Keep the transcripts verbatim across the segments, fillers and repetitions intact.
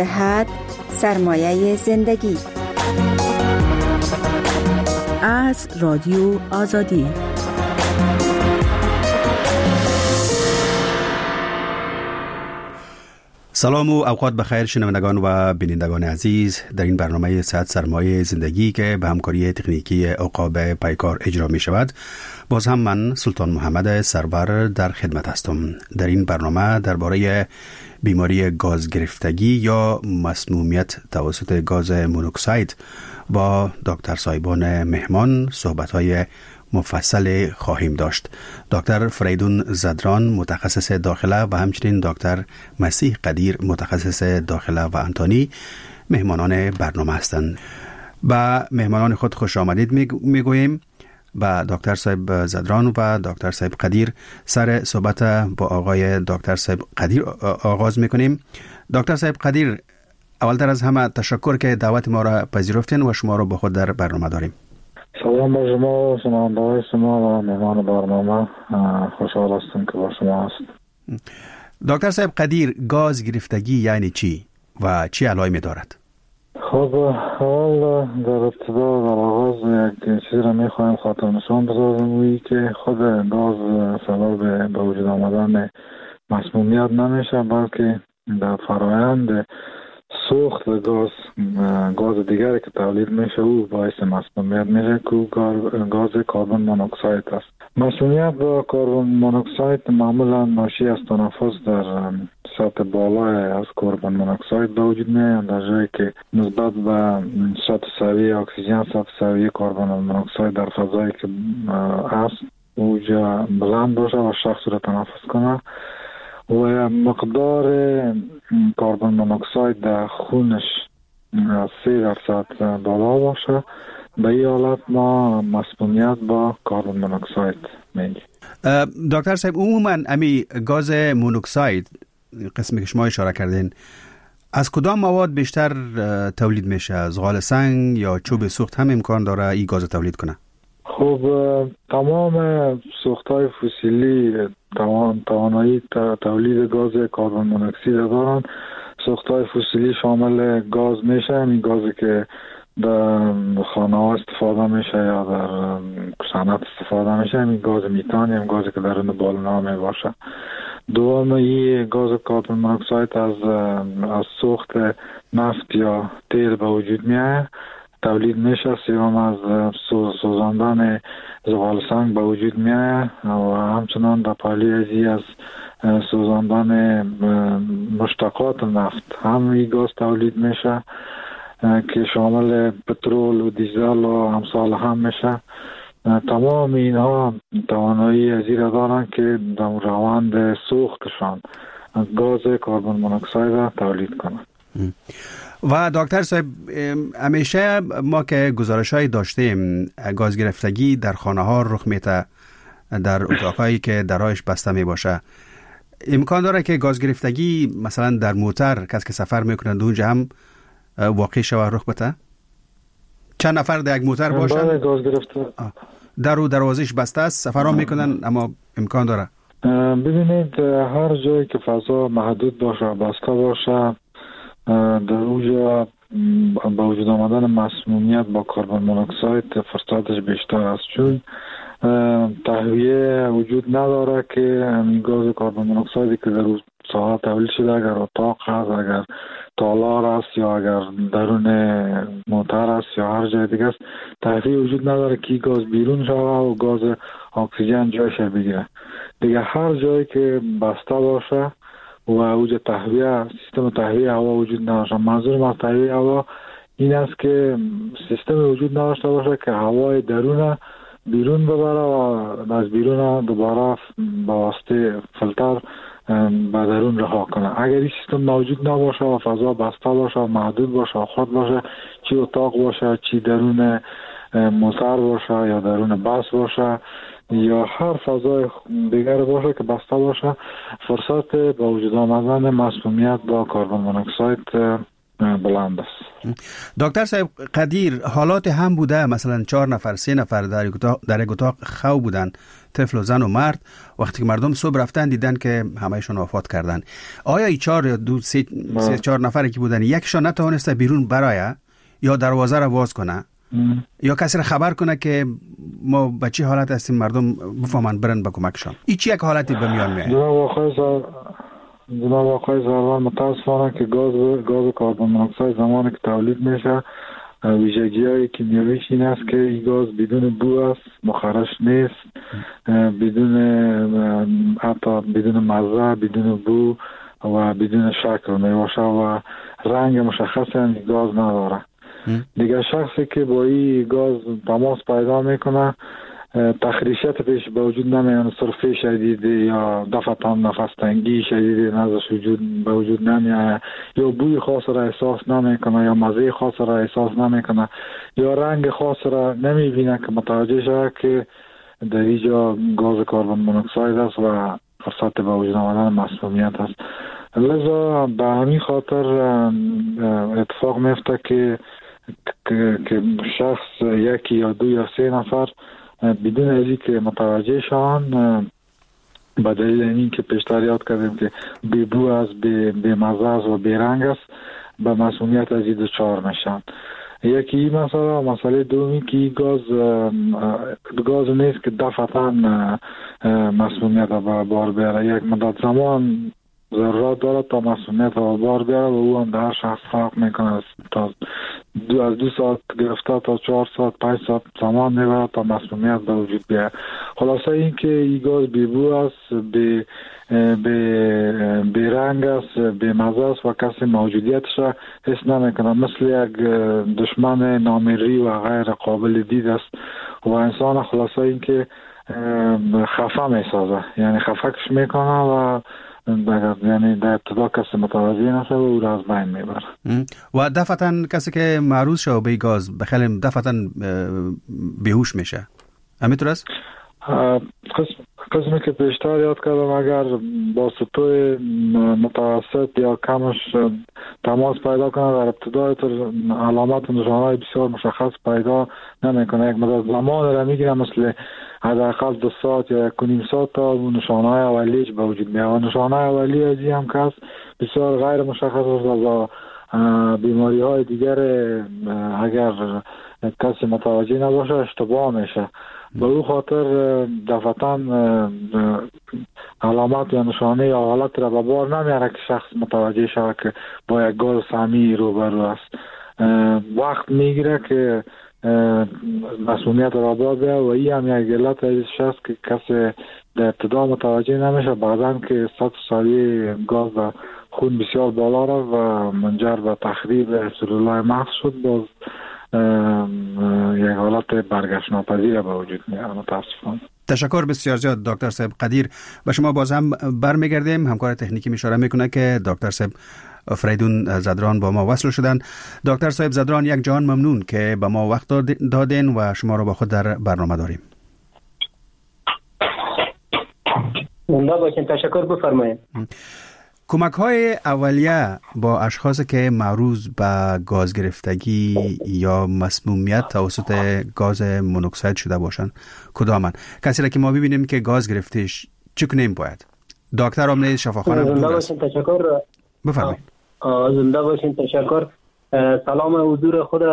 صحت سرمایه زندگی. از رادیو آزادی. سلام و اوقات بخیر شنوندگان و بینندگان عزیز. در این برنامه صحت سرمایه زندگی که به همکاری تکنیکی عقاب پیکار اجرا می شود، باز هم من سلطان محمد سرور در خدمت هستم. در این برنامه درباره بیماری گاز گرفتگی یا مسمومیت توسط گاز مونوکساید با دکتر صایبان مهمان صحبت‌های مفصل خواهیم داشت. دکتر فریدون زدران متخصص داخله و همچنین دکتر مسیح قدیر متخصص داخله و انتانی مهمانان برنامه هستند. با مهمانان خود خوش آمدید میگوییم. با دکتر صاحب زدران و دکتر صاحب قدیر سر صحبت با آقای دکتر صاحب قدیر آغاز میکنیم. دکتر صاحب قدیر، اولتر از همه تشکر که دعوت ما را پذیرفتین و شما را با خود در برنامه داریم. سلام با شما، شنونده‌های شما و مهمان برنامه. خوشحال هستم که با شما هست. دکتر صاحب قدیر، گاز گرفتگی یعنی چی و چی علائمی دارد؟ خب اول در ابتدا در آغاز یک چیزی را میخوایم خاطر نشان بذارم، وی که خود گاز سبب به وجود آمدن مسمومیت نمیشه، بلکه در فرایند سوخت گاز گاز دیگری که تولید میشه او باعث مسمومیت میشه که گاز کربن مونوکساید است. مسمومیت با کربن مونوکساید معمولا ناشی از تنفس در سطح بالای از کربن مونوکساید به وجود میاد، در جایی که نسبت به سطح سویه اکسیژن سطح سویه کربن مونوکساید در فضایی که است اوجا بلند باشه و شخص را تنفس کنه و مقدار کربن مونوکساید در خونش سه درصد بالا باشه، به این حالت ما مسمومیت با کربن مونوکساید میگیم. دکتر صاحب، عموما امی گاز مونوکساید قسمی که شما اشاره کردین از کدام مواد بیشتر تولید میشه؟ از زغال سنگ یا چوب سوخت هم امکان داره این گاز تولید کنه؟ خب تمام سوخت‌های فسیلی توانایی تولید گاز کربن مونوکساید دارن. سوخت‌های فسیلی شامل گاز میشه، این گازی که در خانه ها استفاده میشه یا در صنعت استفاده میشه، این گاز میتان، این گازی که درون بالونا می باشه. دوم این گاز کربن مونوکساید از از سوخت نفت یا تیل به وجود میاد تولید میشه. سوم از سوزاندن زغال سنگ به وجود میاد و همچنان در پالی ازی از سوزاندن مشتقات نفت هم این گاز تولید میشه که شامل پترول و دیزل و امثال هم میشه. تمام اینها توانایی ازی را دارن که در روند سوختشان گاز کربن مونوکساید را تولید کنند. و دکتر صاحب، همیشه ما که گزارش‌های داشتیم گاز گرفتگی در خانه ها رخ میده، در اتاقایی که درهایش بسته می باشه. امکان داره که گاز گرفتگی مثلا در موتر کسی که سفر میکنند اونجا هم واقع شوه رخ بده؟ چند نفر در یک موتر باشن گاز گرفته در و دروازش بسته است، سفر هم میکنن، اما امکان داره؟ ببینید، هر جایی که فضا محدود باشه بسته باشه در اوجا با وجود آمدن مسمومیت با کربن مونوکساید فرصتش بیشتر است، چون تهویه وجود نداره که این گاز کربن مونوکسایدی که در ساحه تولید شده اگر اتاق هست، اگر تالار است یا اگر درون موتر است یا هر جای دیگه است، تهویه وجود نداره که گاز بیرون شده و گاز اکسیژن جایش بگیره. دیگه هر جایی که بسته باشه و اوج تهویه سیستم تهویه هوا وجود نداشته. منظور از تهویه هوا این است که سیستم وجود نداشته باشه که هوای درون بیرون ببره و از بیرون دوباره با واسطه فیلتر به درون رها کنه. اگر این سیستم موجود نباشه و فضا بسته باشه و محدود باشه و خود باشه، چی اتاق باشه، چی درون موتر باشه یا درون بس باشه یا هر فضای دیگر باشه که بسته باشه، فرصت با وجود آمدن مسمومیت با کربن مونوکساید بلند است. دکتر صاحب قدیر، حالات هم بوده مثلا چهار نفر سه نفر در در یک اتاق خو بودن، طفل و زن و مرد، وقتی که مردم صبح رفتن دیدن که همهشون وفات کردن. آیا این چهار یا دو سه, سه چهار نفری که بودن یکشون نتوانسته بیرون برایه یا دروازه را باز کنه ام. یا کسی را خبر کنه که ما به چه حالت هستیم، مردم بفهمن برن به کمکشان؟ این چی یک حالتی به میان میاد؟ جناب آقای زروان، متاسفانه که گاز گاز کربن منوکساید زمانی که تولید میشه ویژگی های کیمیاییش این است که این گاز بدون بو است، مخرش نیست، بدون حتی بدون مزه، بدون بو و بدون شکل میباشه و رنگ مشخصی هم گاز نداره. دیگه شخصی که با این گاز تماس پیدا میکنه تخریشات پیش به وجود نمیاد، سرفه شدید یا دفعه نفس تنگی شدید نزدش وجود به وجود نمیاد، یا بوی خاص را احساس نمیکنه، یا مزه خاص را احساس نمیکنه، یا رنگ خاص را نمیبینه که متوجه شود که در اینجا گاز کربن منوکساید است و فرصت به وجود آمدن مسمومیت است. لذا به همین خاطر اتفاق میفته که که شخص یکی یا دو یا سه نفر بدون ازی که متوجه شان به دلیل این که پیشتر یاد کردیم که بی بو است، بی مزه است و بی رنگ است، به مسمومیت از این دچار میشن. یکی این مسئله. مسئله دومی که گاز گاز نیست که دفعتاً مسمومیت به بار بیاره، یک مدت زمان ضرورت داره تا مسئولیت رو بار بیاره و او هم در شخص فرق میکنه. تا دو از دو ساعت گرفته تا چهار ساعت پنج ساعت زمان میبره تا مسئولیت به وجود بیاره. خلاصه این که این گاز بی بو است، بی بی رنگ است، بی مزه است و کسی موجودیتش را حس نمیکنه، مثل یک دشمن نامری و غیر قابل دید است و انسان خلاصه این که خفه میسازه، یعنی خفکش میکنه و یعنی در ابتدا کسی متوجه نشه و او را از بین میبره. و دفعتاً کسی که معروض شد به گاز بخیلی دفعتاً بیهوش میشه، همینطور است؟ قسمی که پیشتر یاد کردم اگر با سطوح متوسط یا کمش تماس پیدا کنه در ابتدای علامات و نشانه‌های بسیار مشخص پیدا نمیکنه، یک مدت زمان را میگیره، مثل حداقل دو ساعت یا یک و نیم ساعت تا نشانه‌های اولیش به وجود میاد. نشانه‌های اولی از این هم که بسیار غیر مشخص است و بیماری‌های دیگر اگر کسی متوجه نباشه اشتباه میشه. به او خاطر دفعتاً علامات یا نشانه یا حالت را به بار نمیاره که شخص متوجه شود که با یک گاز سمی روبرو است. وقت میگیره که مسئولیت را بار بیاره و این هم یک علت ازش است که کسی در ابتدا متوجه نمیشه، بعداً که سطح سریع گاز و خون بسیار بالا رفت و منجر به تخریب سلولای مغز شد، باز یک حالت برگشت ناپذیر به وجود میاد متاسفانه. تشکر بسیار زیاد دکتر صاحب قدیر. به شما باز هم برمیگردیم. همکار تکنیکی اشاره میکنه که دکتر صاحب فریدون زدران با ما وصل شدن. دکتر صاحب زدران، یک جهان ممنون که به ما وقت دادین و شما رو با خود در برنامه داریم. زنده باشین. تشکر، بفرمایید. کمک های اولیه با اشخاصی که معروض به گاز گرفتگی یا مسمومیت توسط گاز مونوکساید شده باشن کدامن؟ کسی را که ما ببینیم که گاز گرفتش چه کنیم باید؟ دکتر هم نیست، شفاخانه دور است. زنده باشین. تشکر. بفرمایید. زنده باشین. تشکر. سلام حضور خود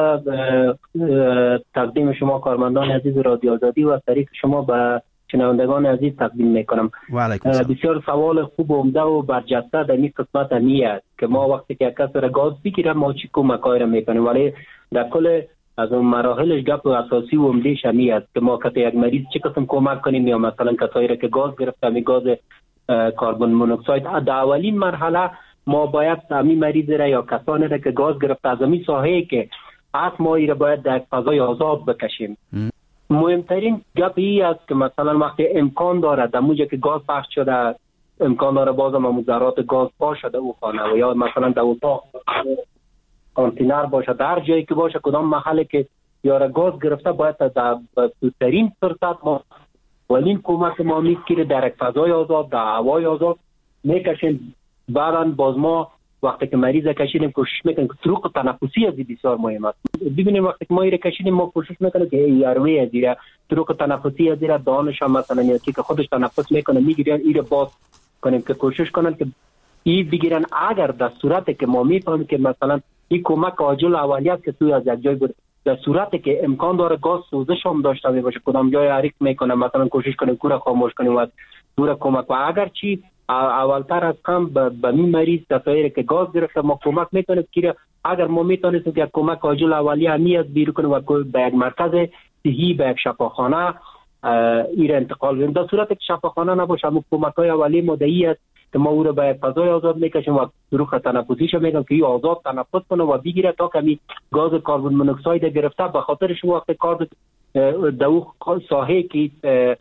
تقدیم شما کارمندان عزیز رادیو آزادی و طریق شما به شنوندگان عزیز تقدیم میکنم. بسیار سوال خوب و عمده و برجسته در این قسمت همی است که ما وقتی که کسی را گاز بگیره ما چی کمک‌های را میکنیم، ولی در کل از اون مراحلش گپ و اساسی و عمدهش همی است که ما کسی یک مریض چه قسم کمک کنیم، یا مثلا کسایی را که گاز گرفته می گاز کربن مونوکساید در اولین مرحله ما باید همین مریض را یا کسانی را که گاز گرفته از همین ساحه‌ای که از ما را باید در فضای آزاد بکشیم. مهمترین گپ این است که مثلا وقتی امکان داره در موجه که گاز پخش شده امکان داره بازم مضرات گاز باشه در او خانه و یا مثلا در اتاق کانتینر باشه، در جایی که باشه کدام محله که یاره گاز گرفته باید در بهترین فرصت ما ولین کمک ما میگیره در یک فضای آزاد در هوای آزاد میکشیم. بعدا باز ما وقتی که مریض کشیدیم کوشش میکنیم که طرق تنفسی از بسیار مهم است. ببینیم وقتی که ما ایره کشیدیم ما کوشش میکنیم که ایروی از ایره طرق تنفسی از ایره دانش هم مثلا یا که خودش تنفس میکنه میگیرن ایره باز کنیم که کوشش کنن که این بگیرن. اگر در صورتی که ما میفهمیم که مثلا این کمک عاجل اولیه است که توی از یک جای بود، در صورتی که امکان داره گاز سوزش هم داشته باشه کدام جای حریق میکنه مثلا کوشش کنیم کور خاموش کنیم و دور کمک. و اگر چی اولتر از کم به می مریض تصاویر که گاز گرفته ما کمک میکنیم که اگر ما میتونستیم که کمک عاجل اولیه همی از بیرون کنیم و به یک مرکز صحی به یک شفاخانه ایر انتقال بدیم. در صورتی که شفاخانه نباشه ما کمک های اولیه مدعی است که ما او رو به فضای آزاد میکشیم و دروخ تنفسیش میگم که این آزاد تنفس کنه و بگیره تا کمی گاز کربن مونوکساید گرفته. به خاطرش وقت کار دو ساحه که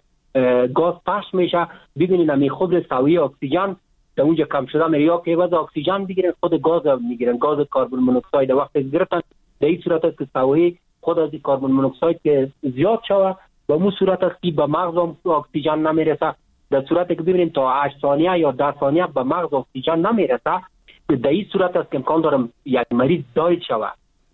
گاز پخش میشه ببینید می خود سویه اکسیژن در اونجا کم شده میره یا که وضع اکسیژن بگیرن خود گاز میگیرن گاز کربن مونوکساید وقتی گرفتن در این صورت است که سویه خود از کربن مونوکساید که زیاد شوه و مو صورت است که به مغز اکسیژن نمیرسه. در صورتی که ببینیم تا هشت ثانیه یا ده ثانیه به مغز اکسیژن نمیرسه در این صورت است که امکان دارم یک مریض داید شوه.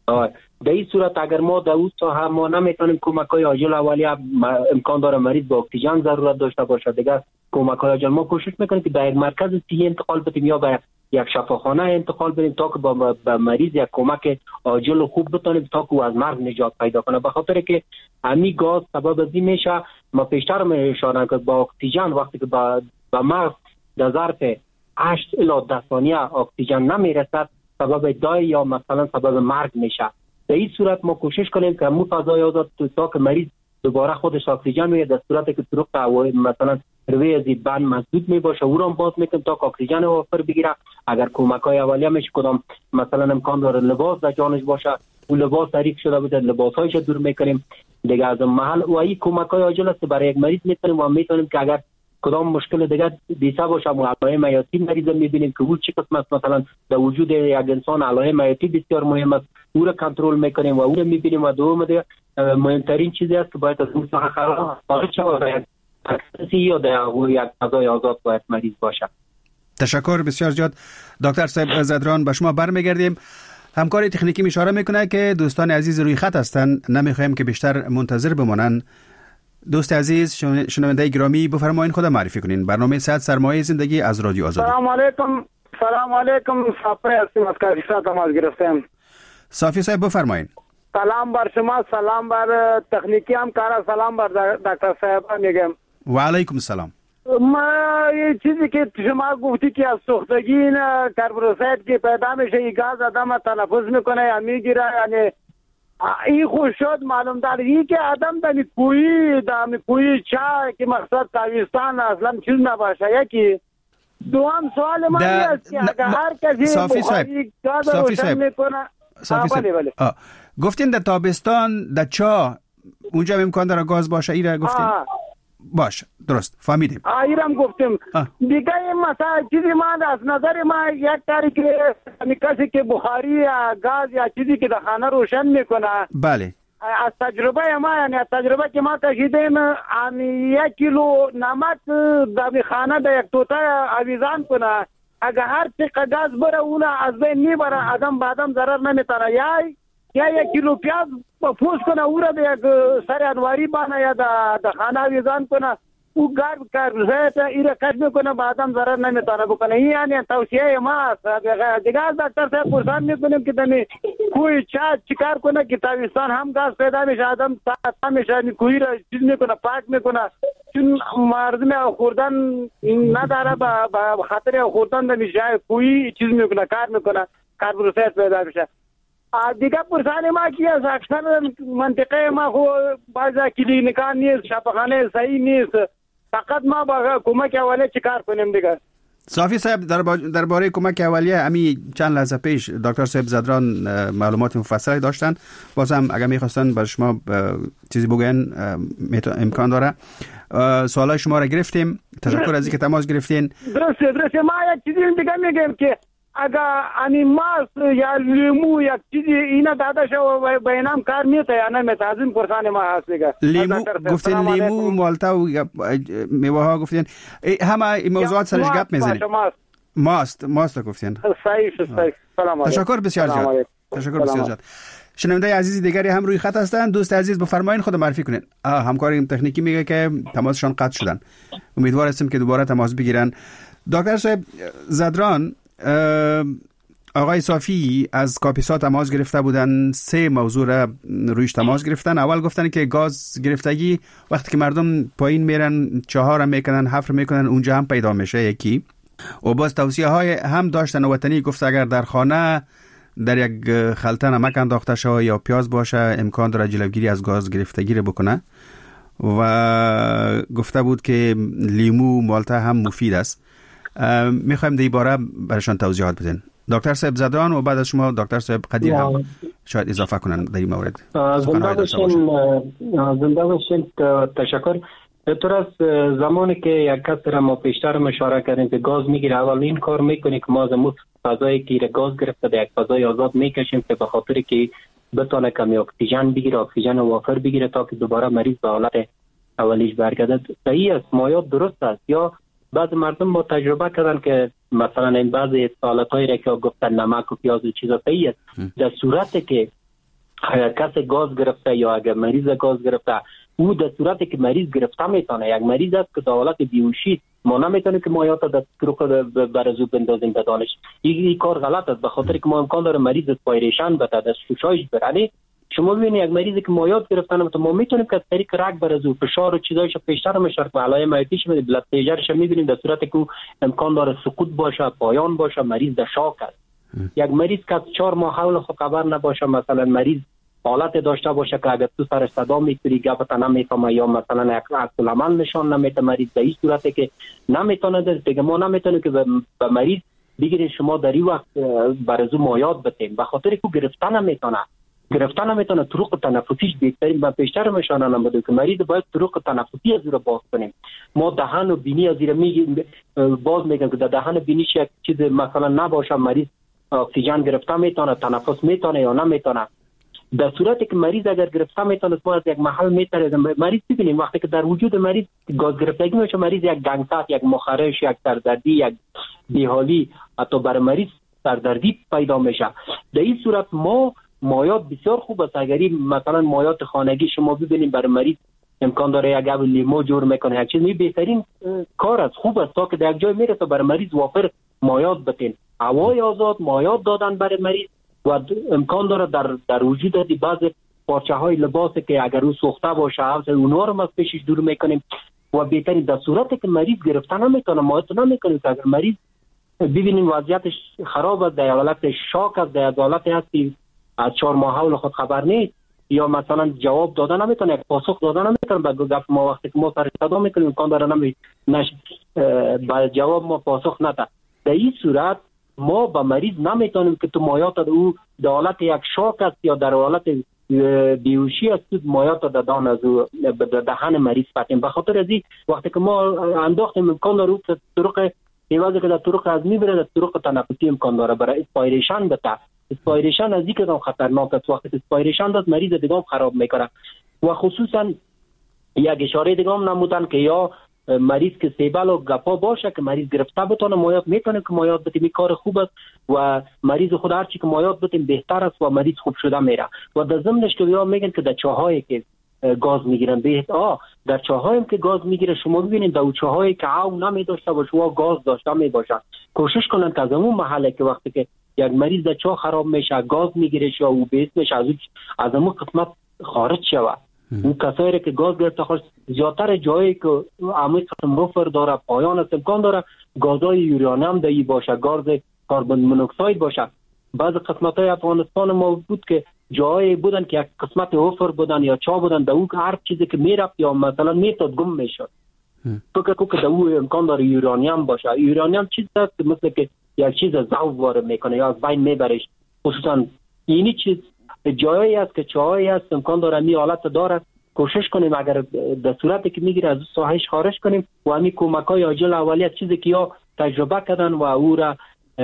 در این صورت اگر ما در اون ساحه ما نمیتونیم کمک های عاجل اولیه امکان داره مریض با اکسیژن ضرورت داشته باشه دیگه کمک های عاجل ما کوشش میکنیم که به یک مرکز صحی انتقال بدیم یا به یک شفاخانه انتقال بدیم تا که با به مریض یک کمک عاجل خوب بتونیم تا که از مرگ نجات پیدا کنه. به خاطر که همین گاز سبب از این میشه ما پیشتر می اشاره که با اکسیژن وقتی که به مغز در ظرف هشت الی ده ثانیه اکسیژن نمیرسد سبب دای یا مثلا سبب مرگ میشه. در این صورت ما کوشش کنیم که مو فضای آزاد تا که مریض دوباره خودش اکسیژن میگیره در صورتی که طرق مثلا روی از بند مسدود می باشه او را باز میکنیم تا که اکسیژن وافر بگیره. اگر کمک های اولیه میشه کدام مثلا امکان داره لباس در جانش باشه او لباس تحریک شده بوده لباس هایش دور میکنیم دیگه از محل و این کمک های عاجل است برای یک مریض میتونیم و میتونیم که اگر کدام مشکل دیگه دیسا باشه و علائم حیاتی مریض میبینیم که او چه قسم است مثلا در وجود یک انسان علائم حیاتی بسیار مهم است او را کنترل میکنیم و او را میبینیم و دوم دیگه مهمترین چیزی است که باید از اون ساحه خارج شود یا در یک فضای آزاد باید مریض باشه. تشکر بسیار زیاد دکتر صاحب زدران. به شما برمیگردیم. همکار تکنیکی اشاره میکنه که دوستان عزیز روی خط هستن نمیخوایم که بیشتر منتظر بمانن. دوست عزیز شنونده گرامی بفرمایید خود معرفی کنین. برنامه صد سرمایه زندگی از رادیو آزادی. سلام علیکم. سلام علیکم. صافی هستیم از کاریسا تماس گرفتیم. صافی صاحب بفرمایید. سلام بر شما، سلام بر تکنیکی همکارا، سلام بر دکتر صاحب میگم. و علیکم السلام. ما یه چیزی که شما گفتی که از سوختگی کربوروسید که پیدا میشه این گاز آدم تنفس میکنه یا میگیره یعنی این خوش شد معلوم داره این که آدم دمی کوی دمی کوی چای که مقصد تاویستان اصلا چیز نباشه. یکی دوام سوال من است که اگر هر کسی بخاری گاز روشن میکنه بله بله گفتین در تابستان در چا اونجا امکان داره گاز باشه ایره گفتین باش درست فهمیدیم. ایرم گفتیم دیگه مثلا چیزی من از نظر ما یک کاری که کسی که بخاری یا گاز یا چیزی که در خانه روشن میکنه بله از تجربه ما یعنی از تجربه که ما کشیدیم یک کیلو نمک در خانه در یک توته آویزان کنه اگر هر چقدر گاز بره اون از بین میبره آدم به آدم ضرر نمیتونه یا یا یک کیلو پیاز پوست کنه او را به یک سر انواری بانه یا در خانه آویزان کنه او گرد کرد ایره کش میکنه به آدم ضرر نمیتونه بکنه. این یعنی توصیه ما است. دیگه از دکتر صاحب پرسان میکنیم که دمی کوی چا چیکار کنه که تاویستان هم گاز پیدا میشه آدم تا میشه کوی را چیز میکنه پاک میکنه چون مردم خوردن نداره به خاطر خوردن نمیشه کوی چیز میکنه کار میکنه کربوروسید پیدا میشه. دیگه پرسان ما کی از اکثر منطقه ما خو بعضی کلینیکان نیست شفاخانه صحیح نیست فقط ما با کمک اولیه چیکار کنیم دیگه. صافی صاحب درباره کمک اولیه امی چند لحظه پیش دکتر صاحب زدران معلومات مفصلی داشتن بازم اگر میخواستن بر شما چیزی بگن امکان داره. سوالای شما را گرفتیم. تشکر از اینکه تماس گرفتین. درسته درسته ما یک چیزی دیگه میگم که اگر انی ماست یا لیمو یا چیزی اینا داده شو بینام کار میته یا نمیته از این پرسان ما هست دیگه. لیمو گفتین لیمو مالتا و میوه ها گفتین همه این موضوعات سرش گپ میزنیم. ماست ماست گفتین. صحیح صحیح. سلام علیکم. تشکر بسیار زیاد. تشکر بسیار زیاد. شنونده عزیز دیگری هم روی خط هستند. دوست عزیز بفرمایید خود معرفی کنید. همکار تکنیکی میگه که تماسشان قطع شدن. امیدوار هستیم که دوباره تماس بگیرن. دکتر صاحب زدران، آقای صافی از کاپیسا تماس گرفته بودن، سه موضوع را رویش تماس گرفتن. اول گفتن که گاز گرفتگی وقتی که مردم پایین میرن چهار میکنن، حفر میکنن، اونجا هم پیدا میشه یکی. و باز توصیه های هم داشتن وطنی، گفت اگر در خانه در یک خلطه نمک انداخته شود یا پیاز باشه امکان داره جلوگیری از گاز گرفتگی رو بکنه. و گفته بود که لیمو مالته هم مفید است. میخوایم در این باره برشان توضیحات بدین دکتر صاحب زدران، و بعد از شما دکتر صاحب قدیر هم شاید اضافه کنن در این مورد. زنده باشین. زنده باشین. تشکر. طور از زمانی که یک کس را ما پیشتر مشاره کردیم که گاز میگیره، اول این کار میکنیم که ما از اون فضایی که گاز گرفته در یک فضای آزاد میکشیم که به خاطر که بتونه کمی اکسیژن بگیره، اکسیژن وافر بگیره تا که دوباره مریض به حالت اولیش برگرده. صحیح است، مایات درست است. یا بعض مردم با تجربه کردن که مثلا این بعضی حالتایی را که گفتن نمک و پیاز و چیزا، صحیح است. در صورتی که کس گاز گرفته یا اگر مریض گاز گرفته، او در صورتی که مریض گرفته میتونه، یک مریض است که در حالت بیهوشی، ما نمیتونیم که مایات در طرق برزو بندازیم بدانش. این کار غلط است، به خاطر که ما امکان داره مریض اسپایریشن بده، در شوشایش برنه. شما ببینید یک مریضی که مایات گرفتن، ما میتونیم که از طریق رگ برزو فشار و چیزایش پیشتر مشارک و علائم عیتیش میبینیم، بلاد پریشرش میبینیم در صورتی که امکان داره سقوط باشه، پایان باشه، مریض در شاک است. یک مریض که چهار ماه حول خود خبر نباشه، مثلا مریض حالت داشته باشه که اگر تو سر صدا میکنی گفت نمیفهمه یا مثلا یک عکس العمل نشان نمیده مریض، در این صورتی که نمیتونه دیگه ما نمیتونه که به مریض بگیریم شما در این وقت برزو مایات بتیم، به خاطر که گرفتن نمیتونه گرفتن نمیتونه طرق تنفسیش بهترین و پیشتر نشانه نمیده که مریض باید طرق تنفسی از رو باز کنیم. ما دهن و بینی از رو میگیم باز میگم که در دهن و بینیش یک چیز مثلا نباشه، مریض اکسیژن گرفته میتونه، تنفس میتونه یا نمیتونه. در صورتی که مریض اگر گرفته میتونه از یک محل میتره، مریض ببینیم وقتی که در وجود مریض گاز گرفتگی میشه، مریض یک گنگسات، یک مخارش، یک سردردی، یک بیحالی، حتی بر مریض سردردی پیدا میشه. در این صورت ما مایات بسیار خوب است. اگر مثلا مایات خانگی شما ببینیم برای مریض امکان داره یک اب لیمو جور میکنه، یک چیز می بهترین کار است، خوب است تا که در یک جای میرسه برای مریض وافر مایات بتین. هوای آزاد مایات دادن برای مریض و امکان داره در در وجود دی بعض پارچه های لباسی که اگر او سوخته باشه اونها رو ما پیشش دور میکنیم و بهترین در صورتی که مریض گرفتن نمیکنه مایات نمیکنه. اگر مریض ببینیم وضعیتش خراب است، در حالت شاک است، در حالت هستی از چهار ماه حول خود خبر نیست یا مثلا جواب دادن نمیتونه، یک پاسخ دادن نمیتونه، به گفت ما وقتی که ما سر صدا میکنیم امکان داره نمی نش با جواب ما پاسخ نده. در این صورت ما با مریض نمیتونیم که تو مایات او در حالت یک شاک است یا در حالت بیهوشی است مایات دادن از دهن مریض فتیم. به خاطر از این وقتی که ما انداختیم امکان داره طرق ایوازی که در طرق از میبره در طرق تنفسی امکان داره برای اسپایریشن بده. اسپایریشن از این که خطرناک است، وقتی اسپایریشن داد مریض دیگه خراب میکنه. و خصوصا یک اشاره دیگه هم نمودن که یا مریض که سیبل و گپا باشه که مریض گرفته بتونه مایات میتونه که مایات بتیم، کار خوب است و مریض خود هرچی که مایات بتیم بهتر است و مریض خوب شده میره. و در ضمنش که بیا میگن که در چاهایی که گاز میگیرن به آ در چاهایی که گاز میگیره شما ببینید در چاهایی که آو نمیداشته باشه و گاز داشته میباشه کوشش کنن که از اون محله که وقتی که یک مریض در چاه خراب میشه گاز میگیره شو او به اسمش از از اون قسمت خارج شوه. اون کسایی که گاز گرفته خواست زیادتر جایی که عمیق قسم رفر داره پایان است امکان داره گازهای یورانیم دایی باشه، گاز کربن مونوکساید باشه. بعض قسمت های افغانستان ما بود که جایی بودن که یک قسمت حفر بودن یا چا بودن در اون که هر چیزی که میرفت یا مثلا میتاد گم میشد فکر که در اون امکان داره یورانیم باشه. یورانیم چیز است که مثل که یک چیز ضعف وارد میکنه یا از بین میبرش. خصوصا اینی چیز جایی است که چاهایی است امکان داره می حالت داره. کوشش کنیم اگر در صورتی که میگیره از ساحش خارج کنیم و همین کمک‌های عاجل اولیه چیزی که یا تجربه کردن و او را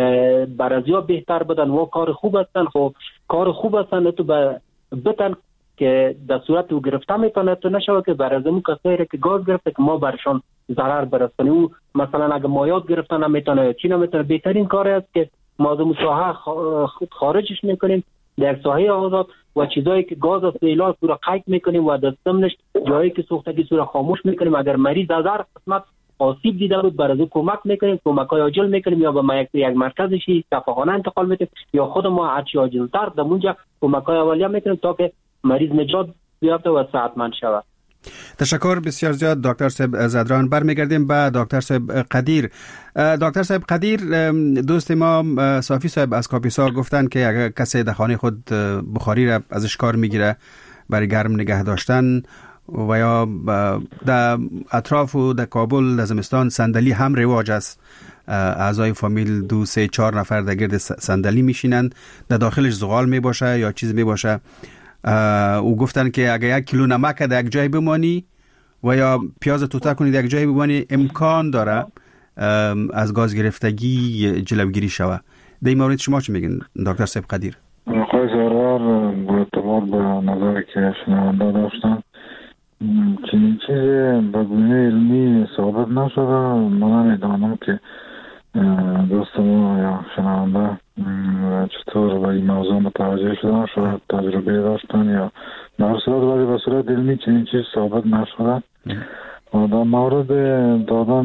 برازیا بهتر بدن و کار خوب هستن. خب کار خوب هستن تو بتن که در صورت او گرفته میتونه تو نشوه که برازمون کسایی که گاز گرفته که ما برشان ضرر برسونه. او مثلا اگه مایات گرفتن نمیتونه یا چی نمیتونه، بهترین کار است که ما از ساحه خارجش میکنیم در ساحه آزاد و چیزایی که گاز است علاج رو قید میکنیم و دستمنش جایی که سوختگی رو خاموش میکنیم. اگر مریض از هر قسمت آسیب دیده بود برای کمک میکنیم، کمکای عاجل میکنیم یا به ما یک یک مرکزشی شفاخانه انتقال میکنیم یا خود ما هرچی عاجل‌تر در اونجا کمکای اولیه میکنیم تا که مریض نجات بیافته و صحتمند شود. تشکر بسیار زیاد دکتر صاحب زدران. برمیگردیم به دکتر صاحب قدیر. دکتر صاحب قدیر، دوست ما صافی صاحب از کاپیسا گفتن که اگر کسی در خانه خود بخاری را ازش کار میگیره برای گرم نگه داشتن و یا در اطراف و در کابل در زمستان صندلی هم رواج است، اعضای فامیل دو سه چهار نفر در گرد صندلی میشینن، در داخلش زغال می باشه یا چیز می باشه. او گفتن که اگر یک کیلو نمک در یک جای بمانی و یا پیاز توته کنی در یک جای بمانی امکان داره از گاز گرفتگی جلوگیری شود. در این مورد شما چی میگین دکتر صاحب قدیر؟ آقای زرار با اعتبار به نظری که شنونده داشتن چنین چیزی به گونه علمی ثابت نشده. من نمیدانم که دوست ما یا شنونده چطور به این موضوع متوجه شدن، شاید تجربه داشتن یا در صورت ولی به صورت علمی چنین چیز ثابت نشده. و در مورد دادن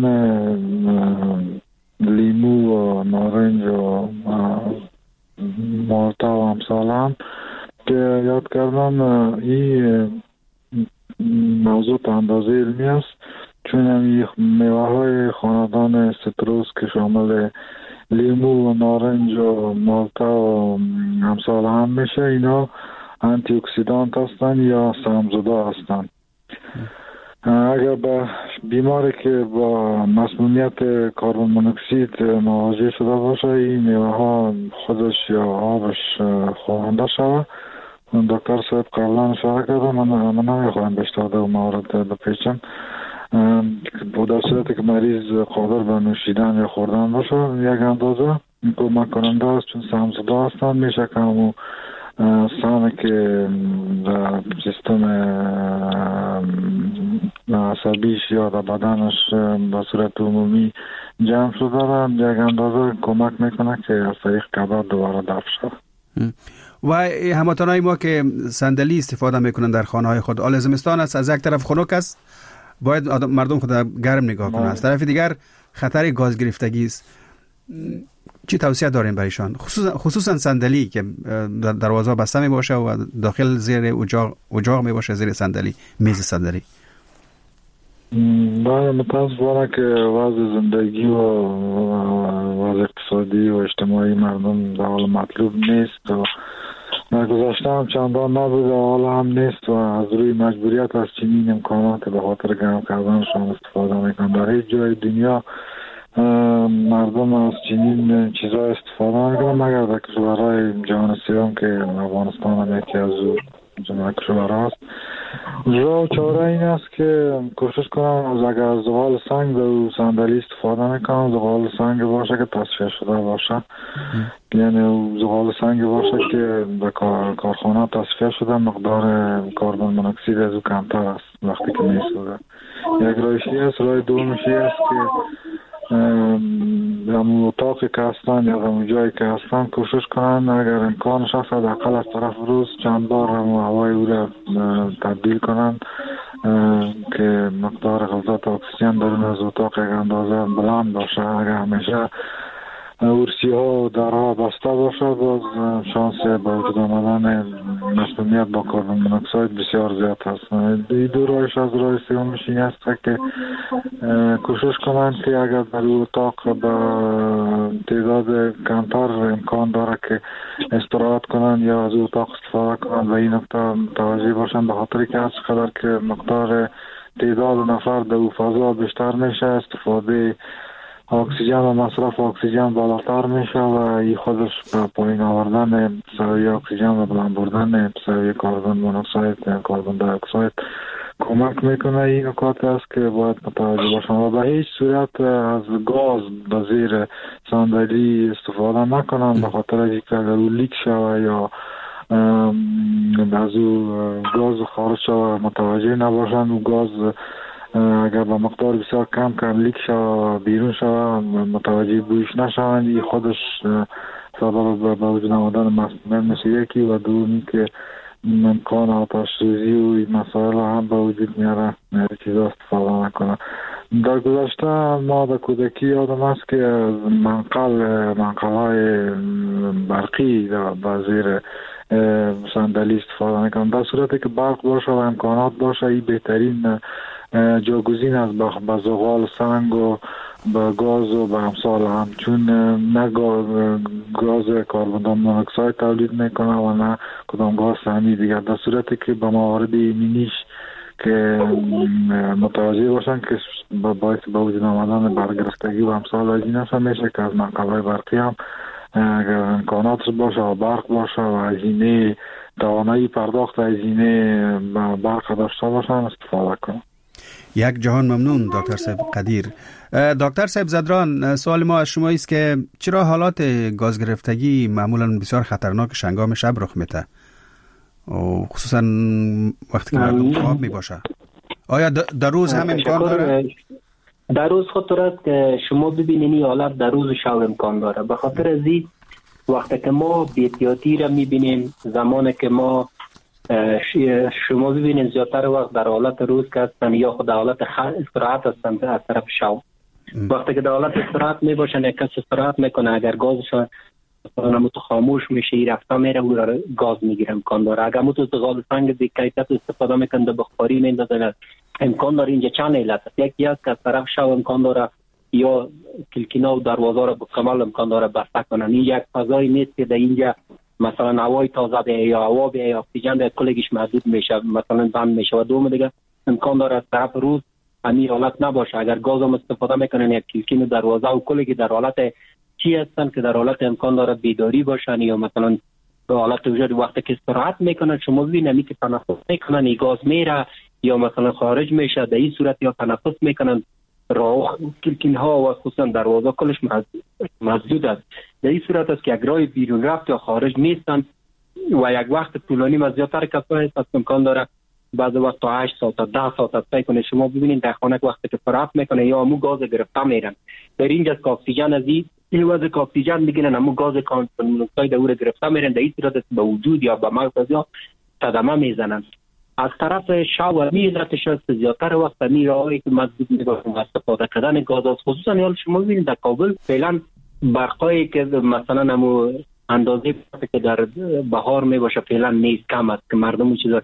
لیمو و نارنج و مالتا و امثال هم که یاد کردن این موضوع تا اندازه علمی است، چون این میوه های خاندان سیتروس که شامل لیمو و نارنج و مالتا و امثال هم میشه، اینا آنتی اکسیدانت هستن یا سمزده هستن. اگر به بیماری که با مسمومیت کربن مونوکسید مواجه شده باشه این میوه ها خودش یا آبش خوانده شود. دکتر صاحب قبلا اشاره کرده، من من نمیخواهم بیشتر در مورد بپیچم. در صورتی که مریض قادر به نوشیدن یا خوردن باشه یک اندازه کمک کننده است، چون سمزده هستن. میشه که همون سمی که در سیستم عصبیش یا در بدنش به صورت عمومی جمع شده و یک اندازه کمک میکنه که از طریق کباب دوباره دفع شد. و هموطنای ما که صندلی استفاده میکنن در خانه های خود، آل زمستان است، از یک طرف خنک است، باید مردم خود گرم نگاه کنند، از طرف دیگر خطر گاز گرفتگی است. چی توصیه داریم برایشان، خصوصا خصوصا صندلی که دروازه بسته می باشه و داخل زیر اجاق اجاق می باشه، زیر صندلی، میز صندلی؟ بله، متاسفانه که وضع زندگی و وضع اقتصادی و اجتماعی مردم در حال مطلوب نیست و در گذشته هم چندان نبود و حالا هم نیست و از روی مجبوریت از چنین امکانات به خاطر گرم کردنشان استفاده میکنن. در هیچ جای دنیا مردم از چنین چیزا استفاده میکنن مگر در کشورهای جهان سوم که افغانستان هم یکی از جمعه کشورها است. راه چاره این است که کوشش کنم از اگر از زغال سنگ در صندلی استفاده میکنم، زغال سنگ باشه که تصفیه شده باشه، یعنی زغال سنگ باشه که در کارخانه تصفیه شده، مقدار کربن مونوکسید از او کمتر است وقتی که میسوزه. یک راهشی است. راه دومشی است که در اتاقی که هستن یا در جایی که هستن کوشش کنن اگر امکانش هست حداقل از طرف روز چند بار هوای او را تبدیل کنن که مقدار غلظت اکسیژن درون از اتاق یک اندازه بلند باشه. اگر همیشه ارسی ها و درها بسته باشه باز شانس با وجود آمدن مسمومیت با کربن مونوکسید بسیار زیاد هست. این دو راهش از راه سومش این است که کوشش کنند که اگر در اتاق با تعداد کمتر امکان داره که استراحت کنند یا از اتاق استفاده کنند و این نکته متوجه باشند، به خاطر که از قدر که مقدار تعداد نفر در فضا بیشتر میشه استفاده اکسیژن و مصرف اکسیژن بالاتر میشه و این خودش به پایین آوردن سویه اکسیژن و بلند بردن سویه کربن مونوکسید کربن دی اکساید کمک میکنه. این نکات است که باید متوجه باشم و به هیچ صورت از گاز به زیر صندلی استفاده نکنم به خاطر اینکه اگر او لیک شوه یا از او گاز خارج شوه متوجه نباشن و گاز اگر با مقدار بسیار کم کم لیک شود بیرون شود متوجه بویش نشوند این خودش سبب به وجود آمدن مسمومیت میشه یکی و دومی که امکان آتش سوزی و این مسائل هم به وجود میاره میاره چیزا استفاده نکنه. در گذشته ما در کودکی یادم است که منقل منقل های برقی در زیر صندلی استفاده میکنم. در صورتی که برق باشه و امکانات باشه این بهترین جاگزین است به زغال سنگ و به گاز و به امثال هم، چون نه گاز کربن دی اکساید تولید میکنه و نه کدام گاز سمی دیگر. در صورتی که به موارد مینیش که متوجه باشن که باعث به وجود آمدن برگرفتگی و امثال از این هست میشه که از منقل‌های برقی هم اگر امکانات باشه و برق باشه و هزینه توانایی پرداخت هزینه برق داشته باشن استفاده کنن. یک جهان ممنون دکتر صاحب قدیر. دکتر صاحب زدران، سوال ما از شما است که چرا حالات گاز گرفتگی معمولا بسیار خطرناک هنگام شب رخ میده و خصوصا وقتی که مردم خواب می باشه؟ آیا در روز هم امکان داره؟ در روز خطر است که شما ببینید این حالت در روز شب امکان داره. به خاطر از این وقتی که ما بی‌احتیاطی را میبینیم، زمانی که ما شما ببینید زیادتر وقت در حالت روز که هستن یا خود در حالت استراحت هستن از طرف شب. وقتی که در حالت استراحت می باشن یک کس استراحت میکنه، اگر گازش نموت خاموش میشه ای رفته میره و گاز میگیره امکان داره. اگر موتو زغال سنگ بی کیفیت استفاده میکنه بخاری میندازه امکان داره. اینجا چند علت است. یکی است که از طرف شب امکان داره یا کلکینا و دروازه را به کمال امکان داره بسته کنن. این یک فضایی نیست که در اینجا مثلا هوای تازه به یا هوا به یا اکسیژن به کلگیش محدود میشه مثلا بند میشه. و دوم دیگه امکان داره از طرف روز همین حالت نباشه. اگر گاز هم استفاده میکنن یک کلکین و دروازه و کلگی در حالت چی هستن که در حالت امکان داره بیداری باشن یا مثلا به حالت وجود وقتی که استراحت میکنن شما ببینید که تنفس میکنن این گاز میره یا مثلا خارج میشه، در این صورت یا تنفس میکنن راه کلکین ها و خصوصا دروازه کلش مسدود است. در این صورت است که یک راه بیرون رفت یا خارج نیستن و یک وقت طولانی و زیادتر کسایی هست امکان داره بعضی وقت تا هشت ساعت تا ده ساعت است کنه. شما ببینید در خانه وقتی که فرات میکنه یا همون گاز گرفته میرن در اینجا که اکسیژن از این وضع که اکسیژن میگیرن همون گاز کربن دی اکساید او رو گرفته میرن در این صورت به وجود یا به مغز یا صدمه میزنن. از طرف شب و میلتش است زیادتر وقت میراهایی که مسدود میگن استفاده کردن گاز است. خصوصا حال شما ببینید در کابل فعلا برقایی که مثلا همو اندازه که در بهار می باشه فعلا نیست، کم است که مردم چیزا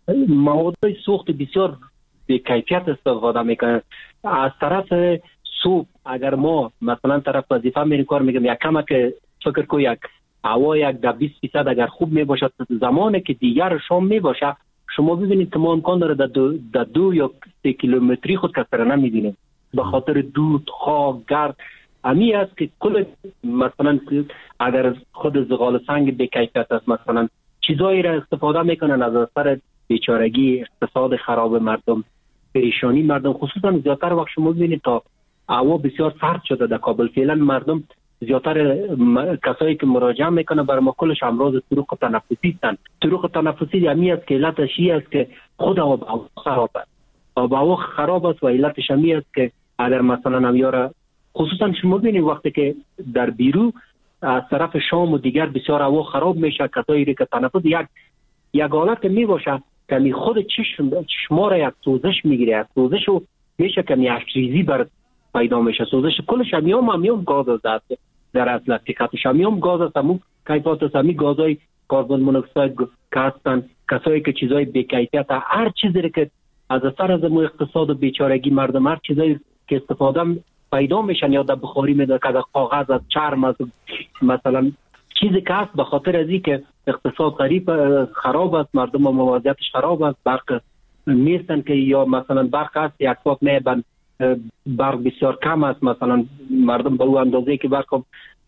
مواد سوخت بسیار به کیفیت استفاده میکنن. از طرف صبح اگر ما مثلا طرف وظیفه میریم کار میگم یک کمه که فکر کو یک هوا یک ده بیست درصد اگر خوب می باشه زمانی که دیگر شام می باشه شما ببینید که ما امکان داره در دو, در دو یا سه کیلومتری خود کسر نمیبینیم به خاطر دود خاک گرد. امی است که کل مثلا اگر خود زغال سنگ به کیفیت است مثلا چیزایی را استفاده میکنن از اثر بیچارگی اقتصاد خراب مردم پریشانی مردم. خصوصا زیادتر وقت شما ببینید تا هوا بسیار سرد شده در کابل فعلا مردم زیادتر کسایی که مراجعه میکنه برای ما کلش امراض طرق تنفسی هستند. طرق تنفسی همی است که علتش این است که خود آب هوا خراب است. آب هوا خراب است و علتش همی است که اگر مثلا همیاره خصوصا شما ببینید وقتی که در بیرو از طرف شام و دیگر بسیار هوا خراب میشه کسایی که تنفس یک یک حالت می باشه که می خود چشم چشما را یک سوزش میگیره. از سوزش و میشه که می اشریزی بر پیدا میشه. سوزش کلش همیام همیام گاز است در اصل حقیقتش همیام گاز است. همون کیفیت است همی گازهای کربن دی اکساید که هستن کسایی که چیزای بی کیفیت هر چیزی که از اثر از اقتصاد و بیچارگی مردم هر چیزایی که استفاده پیدا میشن یا در بخاری میده که از کاغذ از چرم از مثلا چیزی که هست به خاطر از این که اقتصاد غریب خراب است مردم موازیتش خراب است برق نیستن که یا مثلا برق هست یک ساعت میبند برق بسیار کم است مثلا مردم به اون اندازه که برق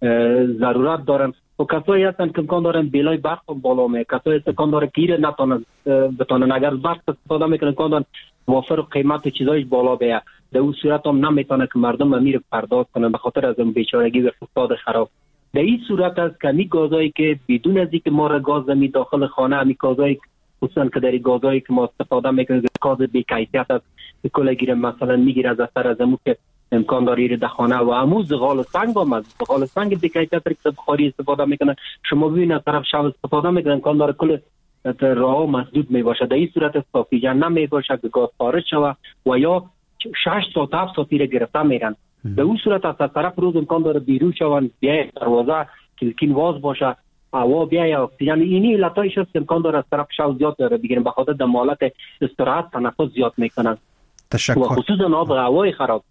ضرورت دارن و کسایی هستن که امکان دارن بیلای برق بالا می کسایی هستن امکان داره گیر نتونن بتونن اگر برق استفاده میکنن امکان دارن وافر قیمت چیزایش بالا بیه در اون صورت هم نمیتونه که مردم امیر پرداخت کنن به خاطر از اون بیچارگی و اقتصاد خراب. در این صورت است که می گازایی که بدون از اینکه ما را گاز می داخل خانه می گازای خصوصا که در گازایی که ما استفاده میکنیم گاز بی کیفیت است کل گیره مثلا میگیره از اثر از امو که امکان داره در خانه و امو زغال سنگ با مز زغال سنگ بی کیفیت که بخاری استفاده میکنن شما ببینید طرف شب استفاده میکنن امکان داره کل راه مسدود می باشه. در این صورت صافیجن نمی باشه که گاز خارج شود و یا شش ساعت هفت ساعتی را گرفته میرن. در اون صورت از طرف روز امکان داره بیرون شون بیای دروازه کلکین واز باشه هوا بیای اکسیژن اینی علتایش است امکان داره از طرف شو زیاد داره بگیرن به خاطر در مالت استراحت تنفس زیاد میکنن. تشکر. و خصوصا آب هوای خراب.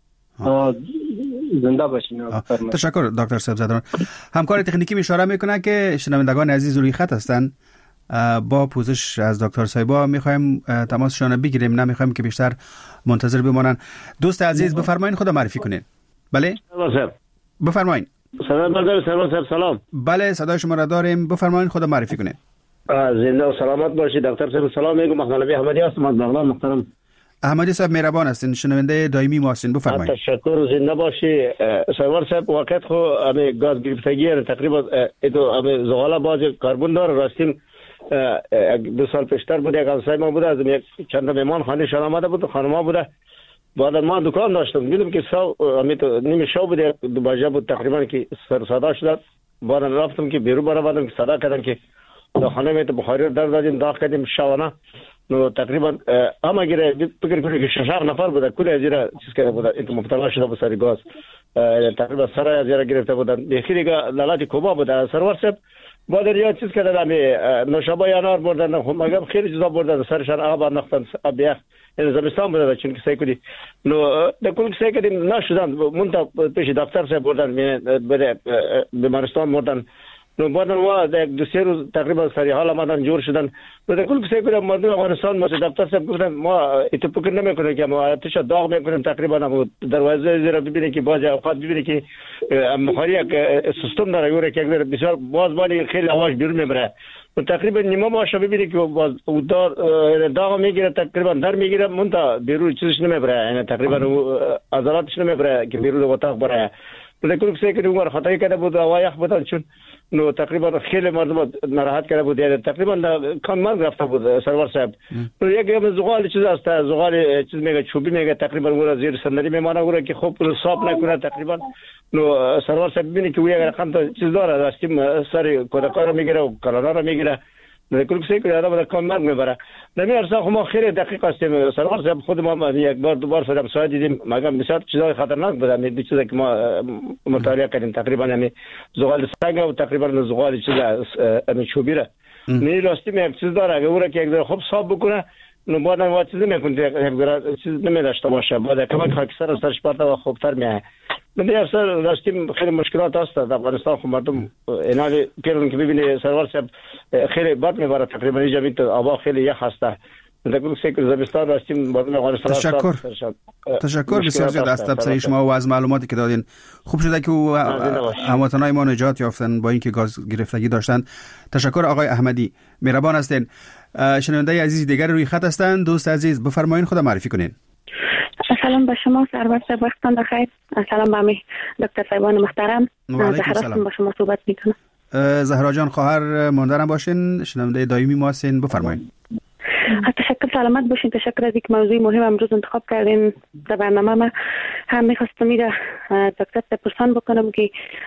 زنده باشین. تشکر دکتر صاحب. همکار تکنیکی اشاره میکنه که شنوندگان عزیز روی خط هستند. با پوزش از دکتر صاحبا میخوایم تماسشون بگیریم، نمیخوایم که بیشتر منتظر بمانن. دوست عزیز بفرمایید خدا معرفی کنین. بله بفرمایید. سلام بردار سلام سلام. بله صدای شما را داریم، بفرمایید خدا معرفی کنین. زنده و سلامت باشید دکتر صاحب. سلام میگم مخالفه احمدی هستم از بغلان. محترم احمدی صاحب مهربان هستین، شنونده دائمی ما هستین، بفرمایید. تشکر زنده باشی سرور صاحب. وقت خو امی گاز گرفتگی تقریبا ایتو امی زغال باز کربن داره راستیم دو سال پیشتر بود یک همسایه ما بود از یک چند مهمان خانه شان آمده بود خانما بوده بعد ما دکان داشتم دیدم که سو امی تو نیمه شو بود دو بجه بود تقریبا که سر صدا شد. بعد رفتم که بیرون برآمدم که صدا کردم که در خانه می تو بخاری در دادیم داغ کردیم شوانه نو تقریبا اما گیره فکر کنید که شش نفر بوده کل از زیرا چیز کرده بوده این مبتلا شده بود سر گاز تقریبا سر از زیرا گرفته بودن بخیری لالات کوبا بوده سرور صاحب. بعد یا چیز کردن می نوشابه انار بردن مگم خیلی چیزا بردن سرشان آب انداختن آب یخ این زمستان بوده چون که سعی کردیم نو در کل سعی کردیم نشدن منتها پیش دکتر صاحب بردن می بره بیمارستان بردن نو بعد ما دو سه روز تقریبا سری حال آمدن جور شدن. بعد کل سعی کردم مردم افغانستان ما دکتر صاحب گفتن ما اتو فکر نمیکنیم که ما آتش داغ میکنیم تقریبا دروازه زیرا ببینید که باز اوقات ببینید که مخاری سیستم داره یوره که بسیار باز بالی خیلی آواز بیرون میبره و تقریبا نیمه ماشه ببینید که باز داغ میگیره تقریبا در میگیره منتها بیرون چیزش نمیبره یعنی تقریبا عضلاتش نمیبره که بیرون اتاق بره. بعد کل سعی کردیم ما خطایی کرده بود هوا یخ بود چون نو تقریبا خیلی مردم ناراحت کرده بود یعنی تقریبا کم مرگ رفته بود سرور صاحب. نو یک زغال چیز است زغال چیز میگه چوبی میگه تقریبا اون زیر صندلی میمانه اون که خوب صاف نکنه تقریبا نو سرور صاحب ببینید که یک رقم چیز داره راستیم سر کودکا رو میگیره و کلانا رو میگیره کل سعی کنید آدم کم مرگ میبره. نمی ارسا ما خیلی دقیق هستیم سرور صاحب. خود ما یک بار دو بار سرم ساعت دیدیم مگم بسیار چیزای خطرناک بوده می چیزی که ما مطالعه کردیم تقریبا یعنی زغال سنگ و تقریبا زغال چیز امی چوبی را نی راستی یک چیز داره اگه اون که یک ذره خوب صاف بکنه نو بعد ما چیز نمیکنه یک ذره چیز نمیداشته باشه بعد کمک خاکستر سرش پرتا و خوبتر میاد. من دیگه اصلا راستیم خیلی مشکلات هست در افغانستان خو مردم اینالی پیرون که ببینی سرور صاحب خیلی بد میبره تقریبا اینجا بیت آبا خیلی یخ هسته دکتر سیکر زمستان راستیم مردم افغانستان. تشکر تشکر بسیار زیاد از تبصره شما و از معلوماتی که دادین. خوب شده که هموطنای ما نجات یافتن با اینکه گاز گرفتگی داشتن. تشکر آقای احمدی مهربان هستین. شنونده عزیز دیگر روی خط هستن. دوست عزیز بفرمایید خدا معرفی کنین. سلام به شما سرور صاحب وقتتان بخیر. سلام به همه دکتر صاحبان محترم. زهرا با شما صحبت میکنم. زهرا جان خواهر ماندرم باشین، شنونده دائمی ما هستین، بفرمایید. تشکر سلامت باشین. تشکر از اینکه موضوع مهم امروز انتخاب کردین در برنامه. ما هم میخواستم میره دکتر پرسان بکنم که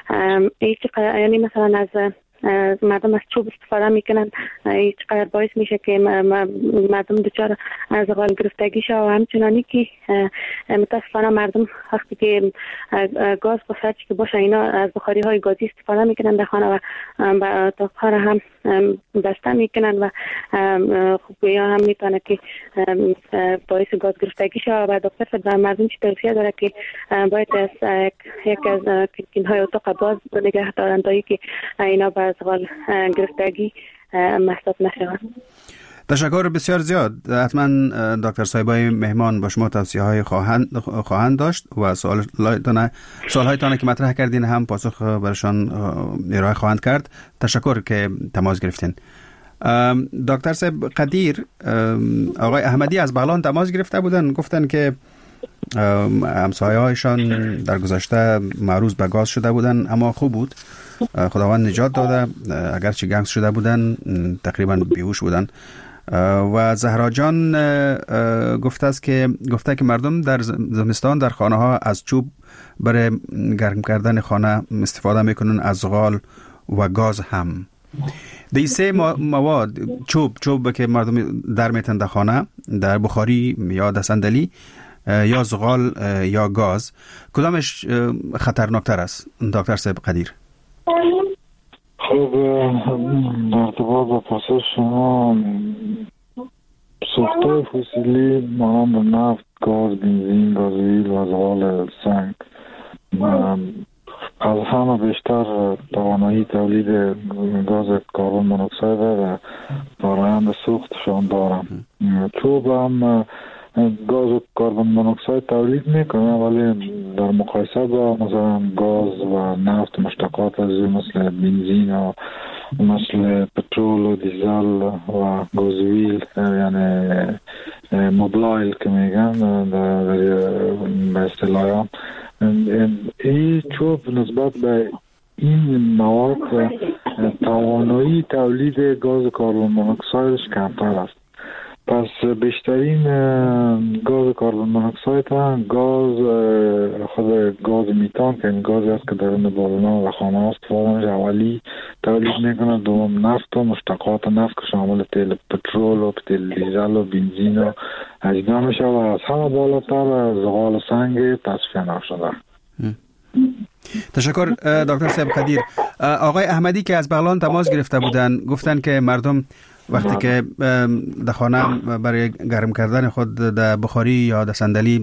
یعنی مثلا از مردم از چوب استفاده میکنن چقدر باعث میشه که مردم دچار زغال گرفتگی شه و همچنانی که متاسفانه مردم وقتی که گاز با سرچ که باشه اینا از بخاری های گازی استفاده میکنن در خانه و اتاقها را هم بسته میکنن و خب یا هم میتونه که باعث گاز گرفتگی شه و دکتر به مردم چی توصیه داره که باید از یک از کلکین های اتاق باز نگه دارن تا که اینا با زغال گرفتگی محسوب نشوند. تشکر بسیار زیاد. حتما دکتر صاحبای مهمان با شما توصیه های خواهند خواهند داشت و سوال سوال هایتان که مطرح کردین هم پاسخ برشان ارائه خواهند کرد. تشکر که تماس گرفتین. دکتر صاحب قدیر آقای احمدی از بغلان تماس گرفته بودن، گفتن که همسایه هایشان در گذشته معروض به گاز شده بودن اما خوب بود، خداوند نجات داده، اگرچه گنگس شده بودن تقریبا بیهوش بودن و زهرا جان گفته است که گفته که مردم در زمستان در خانه ها از چوب برای گرم کردن خانه استفاده میکنن، از غال و گاز هم. دی سه مواد، چوب چوب که مردم در میتن در خانه، در بخاری یا در صندلی، یا زغال یا گاز، کدامش خطرناکتر است دکتر صاحب قدیر؟ خب در ارتباط با پاسخ شما، سوختهای فسیلی مانند نفت، گاز، بنزین، گازوئیل و زغال سنگ از همه بیشتر توانایی تولید گاز کربن منوکساید و فرآیند سوختشان دارند. چوب هم گاز و کربن منوکساید تولید میکنه، ولی در مقایسه با مثلا گاز و نفت مشتقات از مثل بنزین و مثل پترول و دیزل و گازوئیل، یعنی موبلایل که میگن به اصطلاح، این چوب نسبت به این مواد توانایی تولید گاز کربن منوکسایدش کمتر است. پس بیشترین گاز کربن منوکساید هم گاز خود گاز میتان که این گازی است که درون بالون‌ها و خانه‌ها استفاده میشه، اولی تولید میکنه. دوم نفت و مشتقات نفت که شامل تیل پترول و تیل دیزل و بنزین و اجزا میشه و از همه بالاتر زغال سنگ تصفیه نشده. تشکر دکتر صاحب قدیر. آقای احمدی که از بغلان تماس گرفته بودن گفتن که مردم وقتی که در خانه برای گرم کردن خود در بخاری یا در صندلی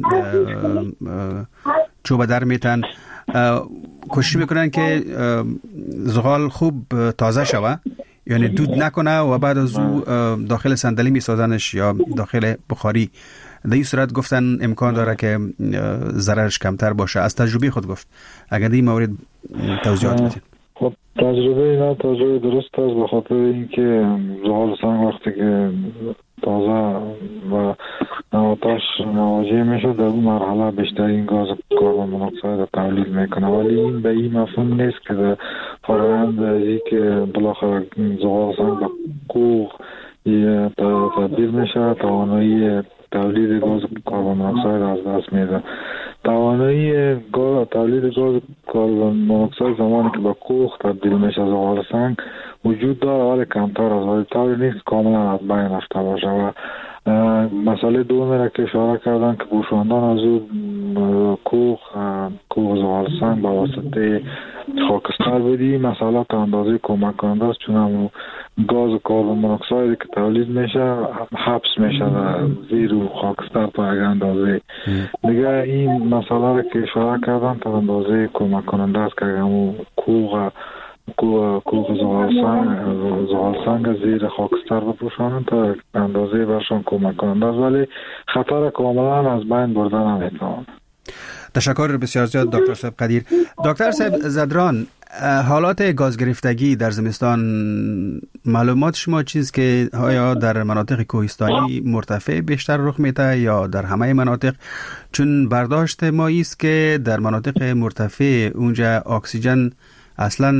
چوب در میتن، کوشش میکنن که زغال خوب تازه شوه، یعنی دود نکنه و بعد از او داخل صندلی میسازنش یا داخل بخاری. در این صورت گفتن امکان داره که ضررش کمتر باشه. از تجربه خود گفت، اگر این مورد توضیحات بدید. خب تجربه اینا تجربه درست است، به خاطر اینکه زغال سنگ وقتی که تازه و آتش مواجه میشه در اون مرحله بیشترین گاز کربن منوکساید تولید میکنه، ولی این به این مفهوم نیست که در فرآیند ازی که بالاخره زغال سنگ به کوه تبدیل میشه، توانایی تولید گاز کربن منوکساید از دست میده. توانایی تولید گاز کربن منوکساید زمانی که به کوه تبدیل میشه زغال سنگ وجود داره، ولی کمتر است، ولی طوری نیست کاملا از بین رفته باشه. و مسئله دومی را که اشاره کردن که پوشاندن از او کوه کوه زغال سنگ به واسطه خاکستر بدی، مسئله تا اندازه کمک کننده است، چون هم گاز کربن منوکساید که تولید میشه حبس میشه در زیر خاکستر تا یک اندازه دیگه. این مسئله را که اشاره کردن تا اندازه کمک کننده است که همون کوه کوه کوه زغال سنگ زغال سنگ زیر خاکستر بپوشانند تا اندازه برشان کمک کننده است، ولی خطر کاملا از بین برده نمیتوان. تشکر بسیار زیاد دکتر صاحب قدیر. دکتر صاحب زدران، حالات گاز گرفتگی در زمستان، معلومات شما چیز که آیا در مناطق کوهستانی مرتفع بیشتر رخ میده یا در همه مناطق؟ چون برداشت ما است که در مناطق مرتفع اونجا اکسیژن اصلا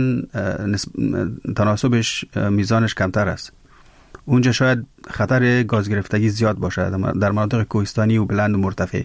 تناسبش میزانش کمتر است، اونجا شاید خطر گاز گرفتگی زیاد باشه در مناطق کوهستانی و بلند و مرتفع.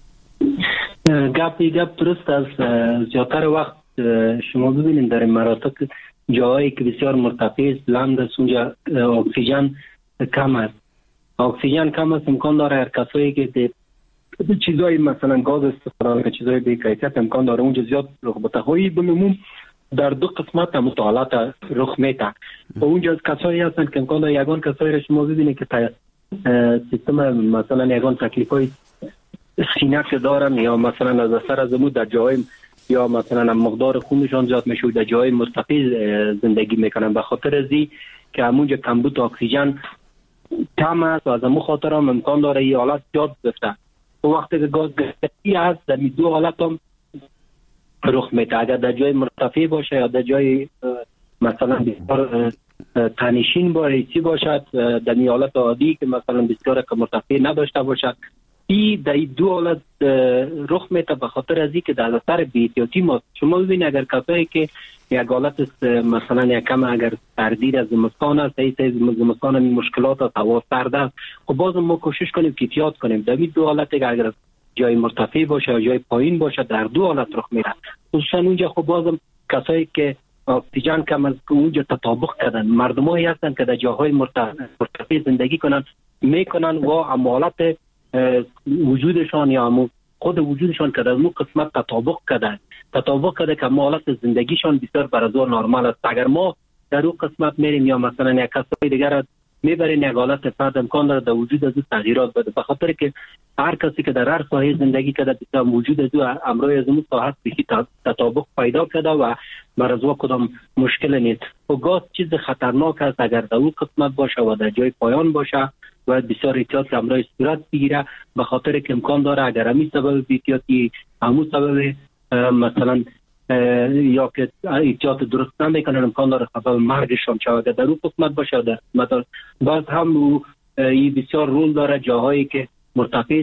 گپ گپ درست است. زیادتر وقت شما ببینید در مناطق جایی که بسیار مرتفع است، بلند است، اونجا اکسیژن کم است. اکسیژن کم است، امکان داره هر کسایی که چیزای مثلا گاز استفاده کنه، چیزای بی کیفیت، امکان داره اونجا زیاد رخ بده. خواهی بمون در دو قسمت مطالعات رخ میده و اونجا کسایی هستن که امکان داره یگان کسایی را شما ببینید که سیستم مثلا یگان تکلیفای سینه که دارن یا مثلا از اثر از امود در جای یا مثلا مقدار خونشان زیاد میشه در جای مرتفع زندگی میکنن، به خاطر ازی که همونجا کمبود اکسیژن کم است و از امو خاطر هم امکان داره این حالت زیاد بفته. و وقتی که گاز گرفتگی هست در می دو حالت هم رخ میده، اگر در جای مرتفع باشه یا در جای مثلا بسیار تنشین باشه باشد، در می حالت عادی که مثلا بسیار که مرتفع نداشته باشد، این در این دو حالت رخ میده. به خاطر از این که در اثر بی‌احتیاطی ما شما ببینید اگر کسایی که یک حالت مثلا یک کم اگر سردی از زمستان است، این زمستان این مشکلات است، هوا سرد است، خب باز ما کوشش کنیم که احتیاط کنیم. در این دو حالت اگر جای مرتفع باشه یا جای پایین باشه، در دو حالت رخ میره. خصوصا اونجا خب بازم کسایی که اکسیژن کم از اونجا تطابق کردن، مردمایی هستن که در جاهای مرتفع زندگی کنن میکنن و حالت وجودشان یا همون خود وجودشان که در اون قسمت تطابق کرده تطابق کرده که حالت زندگیشان بسیار برازور نرمال است. اگر ما در اون قسمت میریم یا مثلا یک کسای دیگر میبرین یک حالت فرد امکان داره در وجود از تغییرات بده، به خاطر که هر کسی که در هر ساحه زندگی کرده بسیار موجود از امروز از اون ساحت بهی تطابق پیدا کرده و برازور کدام مشکل نیست. و گاز چیز خطرناک است اگر در اون قسمت باشه و در جای پایان باشه و بسیار احتیاط امروز صورت بگیره، به خاطر که امکان داره اگر همین سبب احتیاطی همون سبب مثلا یا که احتیاط درست نمیکنن امکان داره سبب مرگشان شود در اون قسمت باشه. در مثلا باز هم این بسیار رول داره جاهایی که مرتفع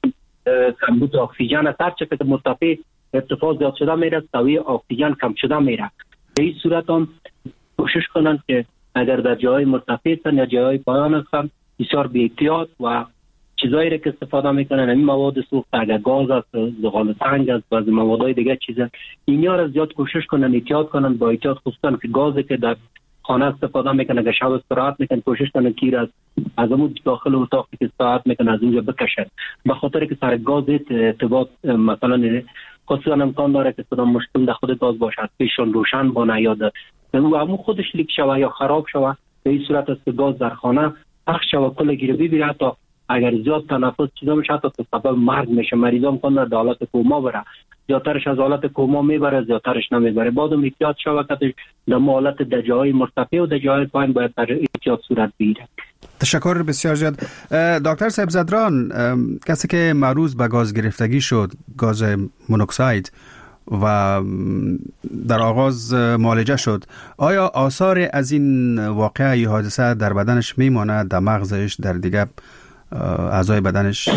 کمبود اکسیژن است، هر چقدر مرتفع ارتفاع زیاد شده میره سوی اکسیژن کم شده میره. به این صورت هم کوشش کنن که اگر در جاهای مرتفع هستن یا جاهای پایان هستن بسیار بی احتیاط و چیزایی را که استفاده میکنن این مواد سوخت اگر گاز است، زغال سنگ است و از موادهای دیگه چیزا، اینا را زیاد کوشش کنن احتیاط کنن. با احتیاط خصوصا که گازی که در خانه استفاده میکنن اگر شب استراحت میکنن کوشش کنن که از از اون داخل اتاقی که استراحت میکنن از اونجا بکشن، به خاطر که سر گاز ارتباط مثلا خصوصا امکان داره که کدام مشکل در خود گاز باشه پیشون روشن بانه یا در همون خودش لیک شوه یا خراب شوه. به این صورت است که گاز در خانه پخش شوه کل گیربی بیره، حتی اگر زیاد تنفس چیزا میشه حتی سبب مرگ میشه. مریضا امکان داره در حالت کوما بره، زیادترش از حالت کوما میبره زیادترش نمیبره. بعدم احتیاط شوه که در حالت در جاهای مرتفع و در جاهای پایین باید احتیاط صورت بگیره. تشکر بسیار زیاد. دکتر صاحب زدران، کسی که معروض به گاز گرفتگی شد، گاز مونوکساید، و در آغاز معالجه شد، آیا آثار از این واقعه یا حادثه در بدنش میمانه، در مغزش، در دیگه اعضای بدنش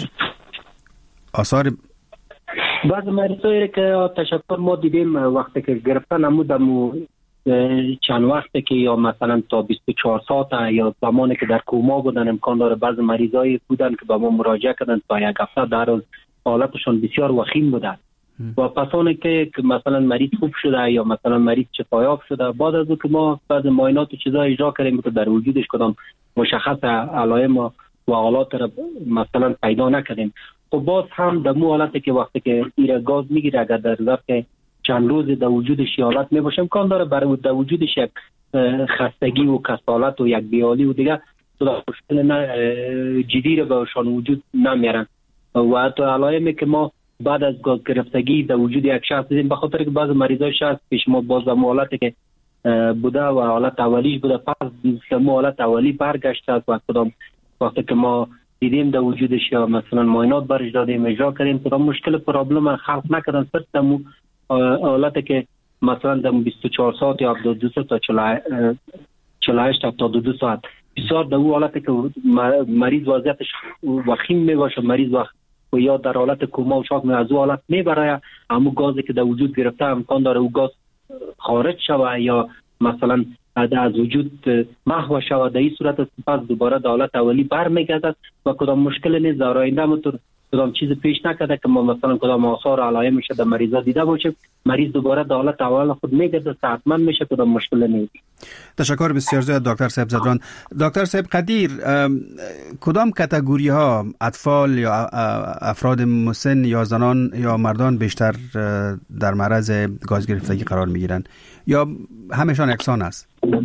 آثار؟ بعض مریضایی که تشکر ما دیدیم وقتی که گرفتن نمودم چند وقته که یا مثلا تا بیست و چهار ساعت یا زمانی که در کوما بودن امکان داره بعض مریضایی بودن که با ما مراجعه کردن تا یک هفته در روز حالتشون بسیار وخیم بودن و پسانی که مثلا مریض خوب شده یا مثلا مریض شفایاب شده، بعد از که ما بعض معاینات و چیزا اجرا کردیم که در وجودش کدام مشخص علائم و حالات را مثلا پیدا نکردیم، خب باز هم در مو حالتی که وقتی که ایره گاز میگیره اگر در ظرف چند روز در وجودش حالت میباشه امکان داره برای در وجودش یک خستگی و کسالت و یک بیالی و دیگه مشکل جدی را بهشان وجود نمیارن. و حتی علائمی که ما بعد از گاز گرفتگی در وجود یک شخص دیدیم، به خاطر که بعض مریضای شخص پیش ما باز در حالتی که بوده و حالت اولیش بوده پس ما حالت اولی برگشت است و کدام وقتی که ما دیدیم در وجودش یا مثلا معاینات برش دادیم اجرا کردیم کدام مشکل پرابلم خلق نکردن، صرف در حالتی که مثلا در بیست و چهار ساعت یا هفتاد و دو ساعت تا چهل و هشت هفتاد و دو ساعت بسیار در اون حالتی که مریض وضعیتش وخیم میباشه، مریض وقت و یا در حالت کوما و شاک از اون حالت میبره، همون گازی که در وجود گرفته امکان داره او گاز خارج شوه یا مثلا از وجود محو شوه. در این صورت پس دوباره در حالت اولی برمیگردد و کدام مشکل نیست در آینده مطور کدام چیز پیش نکرده که ما مثلا کدام آثار علائم میشه در مریضا دیده باشیم، مریض دوباره در حالت اول خود میگرده صحتمند میشه، کدام مشکل نیست. تشکر بسیار زیاد دکتر صاحب زدران. دکتر صاحب قدیر، کدام کاتگوری ها اطفال یا افراد مسن یا زنان یا مردان بیشتر در معرض گاز گرفتگی قرار میگیرند یا همشان یکسان است؟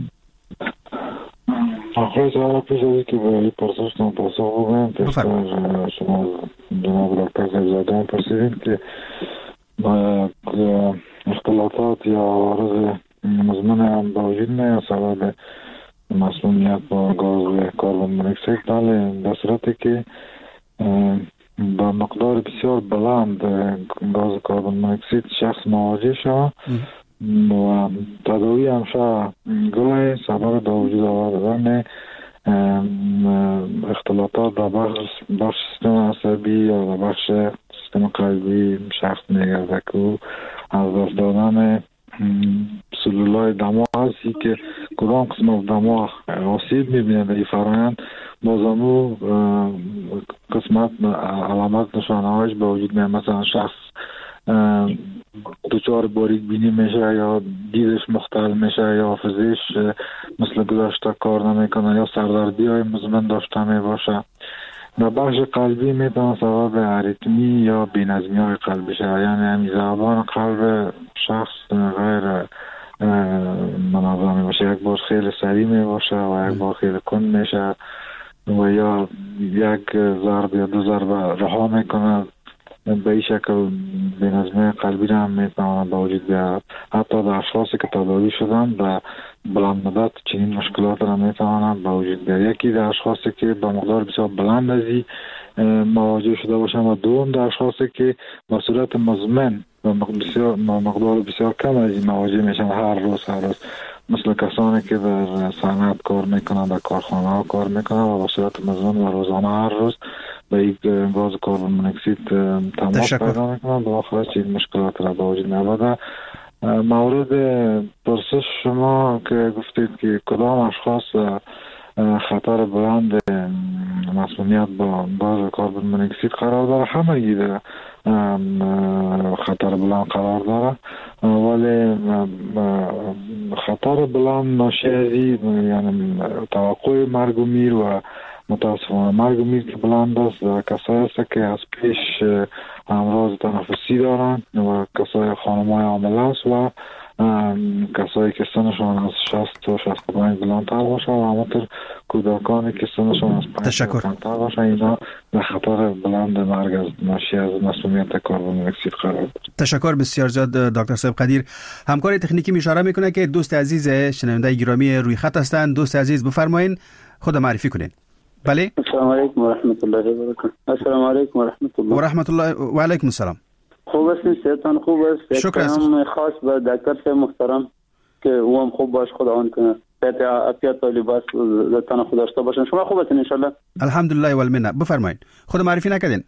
آخه سوال پیش از که به این پرسشتان پاسخ بگم پیشتر شما جناب دکتر صاحب زدران پرسیدید که اختلاطات یا عوارض مزمن هم با وجود نه سبب مسمومیت با گاز کربن مونوکسید. بله، در صورتی که با مقدار بسیار بلند گاز کربن مونوکسید شخص مواجه شد و تداوی همشه گله سبب در وجود آوردن اختلاطات در بخش سیستم عصبی یا در بخش سیستم قلبی شخص میگرده که از دست دادن سلولات تمام قسم از دماغ آسیب میبینه در این فرآیند، بازمو قسمت علامت نشانه هایش به وجود میاد. مثلا شخص دچار باریک بینی میشه یا دیدش مختل میشه یا حافظش مثل گذشته کار نمیکنه یا سردردی های مزمن داشته میباشه. در بخش قلبی میتونه سبب اریتمی یا بی‌نظمی های قلبی شه، یعنی همین ضربان قلب شخص غیر منظم میباشه، یک بار خیلی سریع میباشه و یک بار خیلی کند میشه و یا یک ضرب یا دو ضرب رها میکنه. به این شکل بی‌نظمی قلبی را هم میتونه به وجود بیاد. حتی در اشخاصی که تداوی شدن و بلند مدت چنین مشکلات را میتونه به وجود بیاد. یکی در اشخاصی که به مقدار بسیار بلند از این مواجه شده باشن و دوم در اشخاصی که به صورت مزمن و بسیار مقدار بسیار کم از این مواجه میشن هر روز هر روز، مثل کسانی که در صنعت کار میکنن، در کارخانه ها کار میکنن و به صورت مزمن و روزانه هر روز به یک گاز کربن منوکسید تماس پیدا میکنن، به آخرش این مشکلات را به وجود میاد. مورد پرسش شما که گفتید که کدام اشخاص خطر بلند مسمومیت با گاز کربن منوکسید قرار داره، همه در خطر بلند قرار داره، ولی خطر بلند ناشی از یعنی توقع مرگ و میر و متاسفانه مرگ و میر که بلند است و کسایی است که از پیش امراض تنفسی دارند و کسای خانم‌های حامله است و کسایی که سنشان از شصت و شصت و پنج بلندتر باشه و همونطور کودکانی که سنشان از پنج بلندتر باشه، اینا در خطر بلند مرگ از ناشی از مسمومیت کربن منوکسید قرار دارند. تشکر بسیار زیاد دکتر صاحب قدیر. همکار تکنیکی می اشاره میکنه که دوست عزیز شنونده گرامی روی خط هستند. دوست عزیز بفرمایید، خود معرفی کنین. بله. السلام علیکم و رحمت الله و برکاته. السلام علیکم و رحمت الله و رحمت الله و علیکم السلام. خوب هستین؟ صحتان خوب است؟ شکر. سلام خاص به دکتر صاحب محترم که او هم خوب باش، خدا آن کنه. صحت عافیت و لباس زتان خود داشته باشن. شما خوب هستین ان شاء الله؟ الحمدلله و المنه. بفرمایید. خود معرفی نکردین.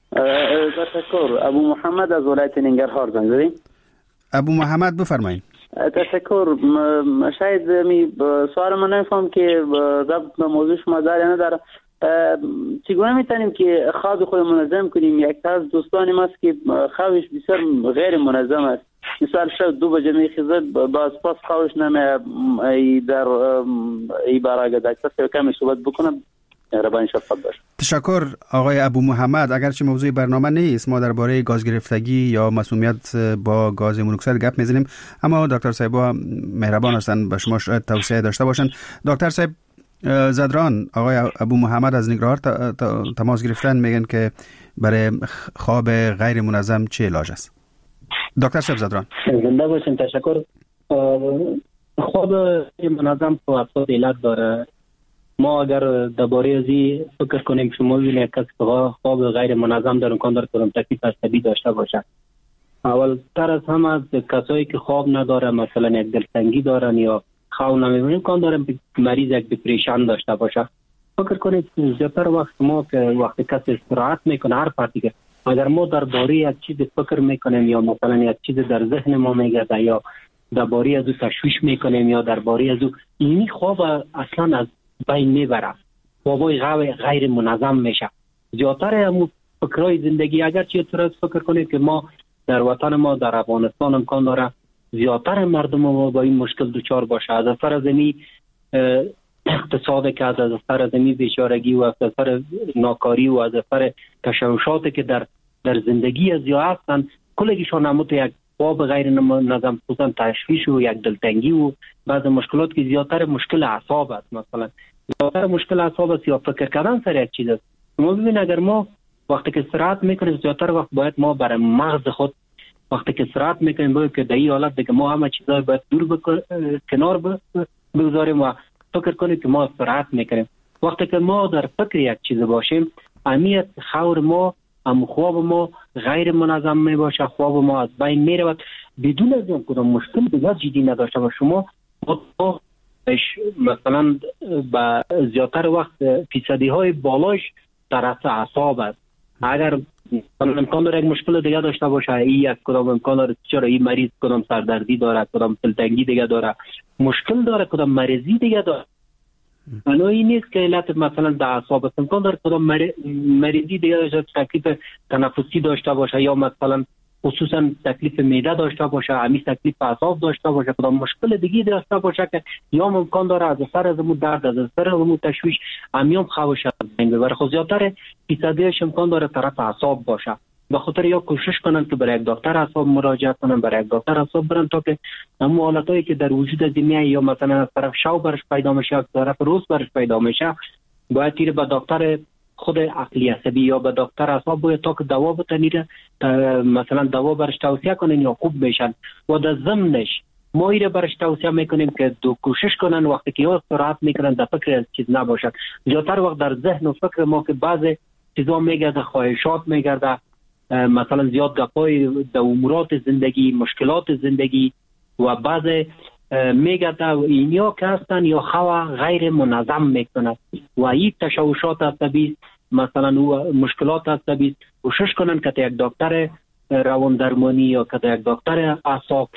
تشکر. ابو محمد از ولایت ننگرهار زنگ زدین. ابو محمد بفرمایید. تشکر. شاید می سوال من نمیفهم که ربط به موضوع شما داره یا نداره. چگونه میتونیم که خواب خود منظم کنیم؟ یک از دوستانی ماست که خوابش بسیار غیر منظم است. مثال شب دو بجه میخیزه باز پاس خوابش نمی در ای براگه دکتر کمی صحبت بکنم ربا انشاء الله باشه. تشکر آقای ابو محمد. اگرچه موضوع برنامه نیست، ما درباره گاز گرفتگی یا مسمومیت با گاز مونوکسید گپ میزنیم، اما دکتر صاحب مهربان هستند به شما شاید توصیه داشته باشند. دکتر صاحب زدران، آقای ابو محمد از نگرهار تماس گرفتن، میگن که برای خواب غیر منظم چه علاج است؟ دکتر صاحب زدران. زنده باشین. تشکر. خواب منظم تو افساد علت داره. ما اگر درباره ازی فکر کنیم شما ببینید کسی که خواب غیر منظم داره امکان داره که تکلیف عصبی داشته باشه. اول تر از همه از کسایی که خواب نداره، مثلا یک دلتنگی دارن یا خواب نمیبینن، امکان داره مریض یک دپرشن داشته باشه. فکر کنید زیادتر وقت ما که وقتی کسی استراحت میکنه هر پارتی که اگر ما درباره یک چیز فکر میکنیم یا مثلا یک چیز در ذهن ما میگرده یا درباره از او تشویش میکنیم یا درباره از او، این خواب اصلا از بین میبره. خوابای غیر منظم میشه. زیادتر همون فکرهای زندگی اگر چی طرز فکر کنید که ما در وطن ما در افغانستان امکان داره زیادتر مردم ما با این مشکل دوچار باشه. از اثر زمین اقتصاد که از اثر زمین بیچارگی و از اثر ناکاری و از اثر تشوشاتی که در در زندگی از یا هستن، کلگیشان همون یک خواب غیر منظم بودن، تشویش و یک دلتنگی و بعض مشکلات که زیادتر مشکل اعصاب است. مثلا زیادتر مشکل اعصاب است یا فکر کردن سر یک چیز است. ما ببین اگر ما وقتی که استراحت میکنیم زیادتر وقت باید ما برای مغز خود وقتی که استراحت میکنیم باید که در این حالت دیگه ما همه چیزا باید دور بکن... کنار بگذاریم و فکر کنیم که ما استراحت میکنیم. وقتی که ما در فکر یک چیز باشیم، اهمیت خور ما ام خواب ما غیر منظم می باشه، خواب ما از بین می رود بدون از این کدام مشکل دیگر جدی نداشته باشه. شما مثلا با زیادتر وقت فیصدی های بالاش در اثر اعصاب است. اگر امکان داره یک مشکل دیگه داشته باشه، این از کدام امکان داره چرا این مریض کدام سردردی داره، کدام دلتنگی دیگه داره، مشکل داره، کدام مریضی دیگه داره. اما این نیست که علت مثلا در اعصاب است، امکان داره کدام مریضی دیگه داشته، تکلیف تنفسی داشته باشه یا مثلا خصوصا تکلیف معده داشته باشه، همین تکلیف اعصاب داشته باشه، کدام مشکل دیگه داشته باشه که یا امکان داره از سر از مو درد از سر از مو تشویش همیام خوابش از بین ببره. خب زیادتر فیصدیش امکان داره طرف اعصاب باشه. به خاطر یا کوشش کنن که برای یک دکتر اعصاب مراجعه کنن، برای یک دکتر اعصاب برن تا که اون حالتایی که در وجود زمینه یا مثلا از طرف شو برش پیدا میشه، از طرف روز برش پیدا میشه، باید تیر به دکتر خود عقلی عصبی یا به دکتر اعصاب باید تا که دوا بتنیره، مثلا دوا برش توصیه کنن یا خوب میشن. و در ضمنش ما ایره برش توصیه میکنیم که دو کوشش کنن وقتی که یا استراحت میکنن در فکر از چیز نباشن. زیادتر وقت در ذهن و فکر ما که بعض چیزا میگرده، خواهشات میگرده، مثلا زیاد گپای در امورات زندگی، مشکلات زندگی و بعض میگرده اینیا که هستن یا خوا غیر منظم میکنه و این تشوشات عصبی مثلا و مشکلات عصبی کوشش کنن که یک دکتر روان درمانی یا که یک دکتر اعصاب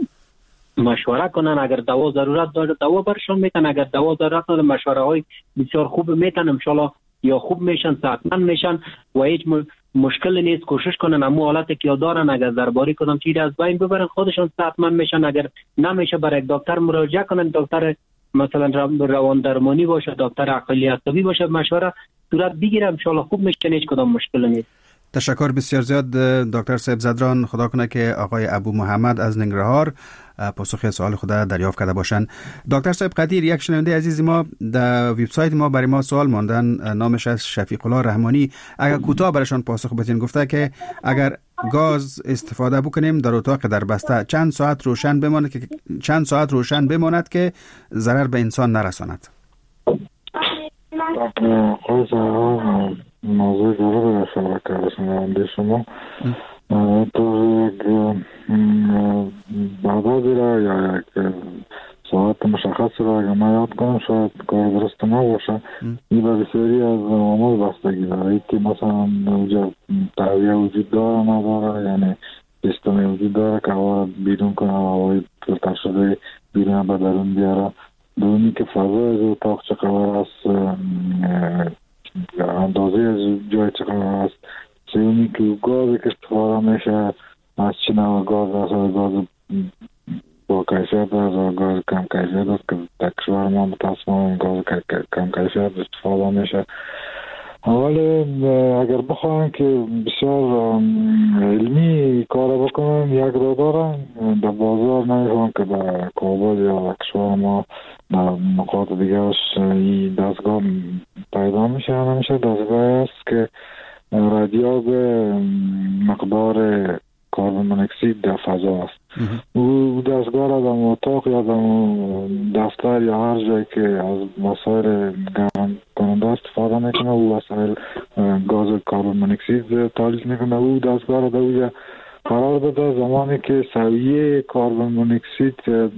مشوره کنن. اگر دوا ضرورت داره دوا برشون میتن، اگر دوا ضرورت نداره مشوره های بسیار خوب میتن، ان شاء الله یا خوب میشن، صحتمند میشن و هیچ مشکل نیست. کوشش کنن امو حالتی که دارن اگر درباره کدام چیزی از بین ببرن خودشون صحتمند میشن. اگر نمیشه برای دکتر مراجعه کنن، دکتر مثلا روان درمانی باشه، دکتر عقلی عصبی باشه، مشوره صورت بگیره، ان شاء الله خوب میشن، هیچ کدام مشکل نیست. تشکر بسیار زیاد دکتر صاحب زدران. خدا کنه که آقای ابو محمد از ننگرهار پاسخ سوال خود دریافت کرده باشند. دکتر صاحب قدیر، یک شنونده عزیز ما در وبسایت ما برای ما سوال ماندن، نامش از شفیق الله رحمانی. اگر کوتاه برشان پاسخ بدین، گفته که اگر گاز استفاده بکنیم در اتاق در بسته چند ساعت روشن بماند که چند ساعت روشن بماند که ضرر به انسان نرساند؟ موضوع جالب شبکه رسانه‌ای شما تو یک بعدازی را یا یک ساعت مشخص را اگر من یاد کنم شاید کار درست نباشه. این به بسیاری از عوامل بستگی داره که مثلا اونجا تهویه وجود داره نداره، یعنی سیستمی وجود داره که هوا بیرون کنه، هوای فیلتر شده بیرون به درون بیاره. دومی که فضا از اتاق چقدر است، اندازه از جای چقدر است. سیومی که گازی که استفاده میشه از چه نوع گاز است، گاز با کیفیت است و گاز کم کیفیت است که در کشور ما متاسفانه گاز کم کیفیت استفاده میشه. ولی اگر بخواهم که بسیار علمی کار بکنم یک رو دارم در بازار، نمیخوام که در کابل یا کشور ما در نقاط دیگه این دستگاه پیدا میشه. همیشه دستگاه است که رادیو به مقدار کربن منوکسید در فضا است. او دستگاه را در اتاق یا در دفتر یا هر جایی که از وسایل گرم کننده استفاده میکنه، او وسایل گاز کربن منوکسید تولید میکنه. او دستگاه را در اوجه قرار بده. زمانی که سویه کربن منوکسید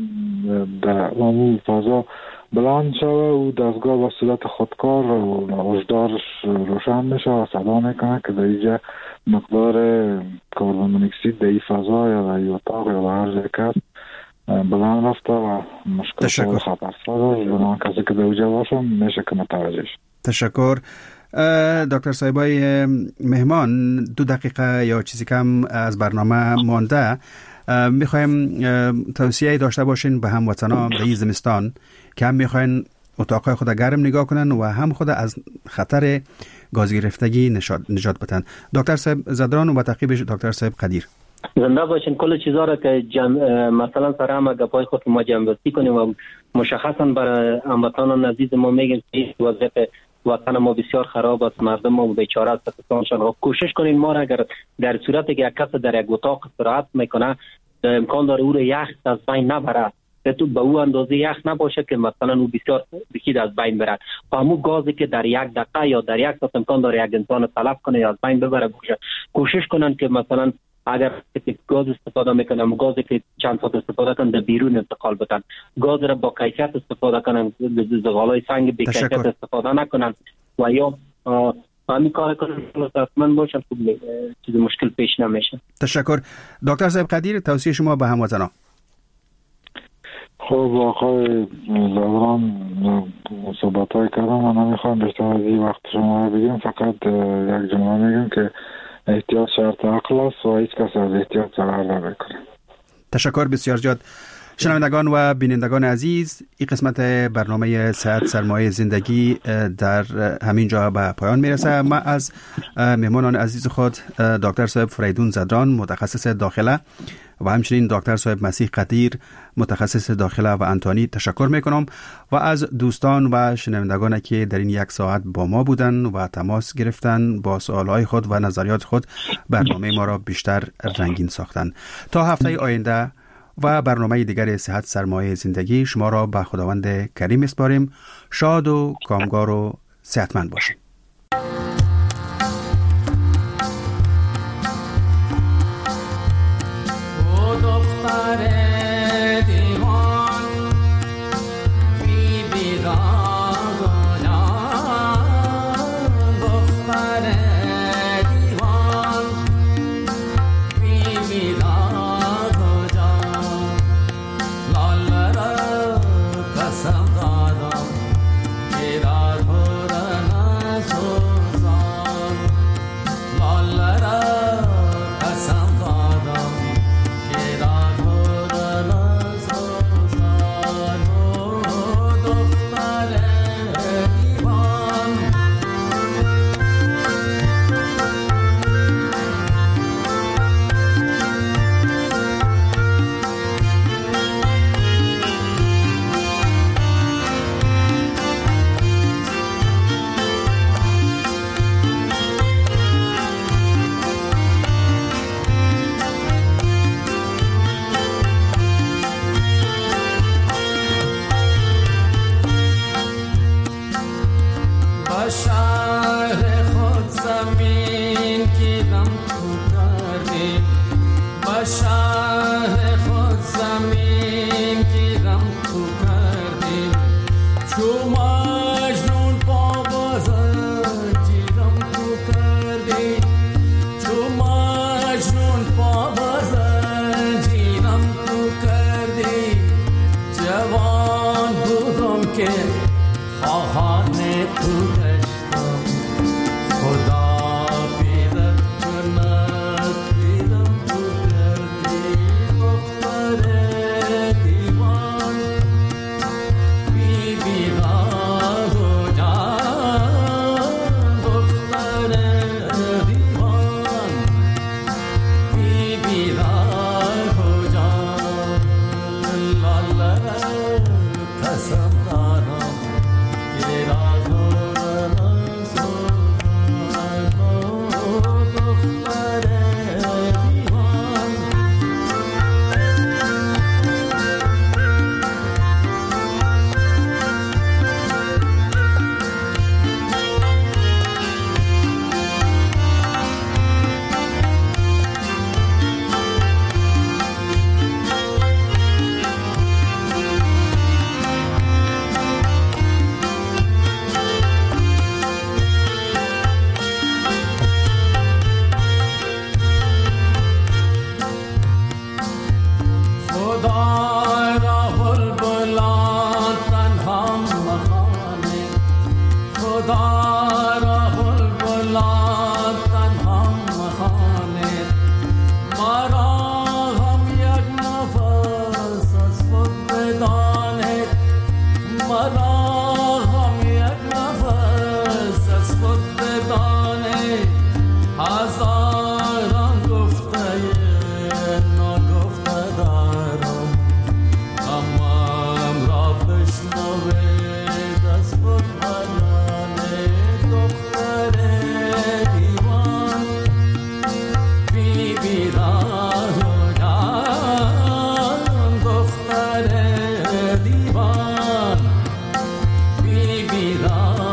در اون فضا بلند شوه، او دستگاه با صورت خودکار و هشدارش روشن میشه و صدا میکنه که در اینجا مقدار کربن منوکسید در این فضا یا در این اتاق یا در هر جای که بلند رفته و مشکل خطر سازه. بنابراین کسی که در اینجا باشه میشه که متوجه شد. تشکر. دکتر صاحبای مهمان، دو دقیقه یا چیزی کم از برنامه مانده. میخوایم توصیه داشته باشین به هموطنان در این زمستان که هم میخواین اتاقای خود گرم نگاه کنن و هم خود از خطر گاز گرفتگی نجات بدن. دکتر صاحب زدران و تعقیبش دکتر صاحب قدیر. زنده باشین. کل چیزا را که جمع مثلا سر هم گپای خود ما جمع بستی کنیم و مشخصا برای هموطنان عزیز ما میگیم که وضعیت وطن ما بسیار خراب است، مردم ما بیچاره است. کوشش کنین ما را اگر در صورتی که یک کس در یک اتاق استراحت میکنه امکان داره او را یخ از بین نبره، تو به او اندازه یخ نباشه که مثلا او بسیار بکید از بین بره. همون گازی که در یک دقیقه یا در یک ساعت امکان داره یک انسان تلف کنه یا از بین ببره باشه. کوشش کنن که مثلا اگر گاز استفاده میکنن، گازی که چند ساعت استفاده کنن در بیرون انتقال بدن. گاز را با کیفیت استفاده کنن، زغالای سنگ بی کیفیت استفاده نکنن و یا همین کار کنم مطمئن باشم که چیز مشکل پیش نمیشه. تشکر. دکتر صاحب قدیر، توصیه شما به هموطنان. خب آقای زادران صحبت های کردم، من نمیخوام بیشتر از این وقت شما بگیم، فقط یک جمله میگم که احتیاط شرط عقل است و هیچ کس از احتیاط فرار نمیکنه. تشکر بسیار زیاد. شنوندگان و بینندگان عزیز، این قسمت برنامه صحت سرمایه زندگی در همین جا به پایان میرسه. ما از مهمانان عزیز خود دکتر صاحب فریدون زادران متخصص داخله و همچنین دکتر صاحب مسیح قدیر متخصص داخله و انتانی تشکر میکنم و از دوستان و شنوندگان که در این یک ساعت با ما بودن و تماس گرفتن، با سوالهای خود و نظریات خود برنامه ما را بیشتر رنگین ساختن. تا هفته آینده و برنامه دیگر صحت سرمایه زندگی شما را به خداوند کریم میسپاریم. شاد و کامگار و صحتمند باشید. دیوان بی بیران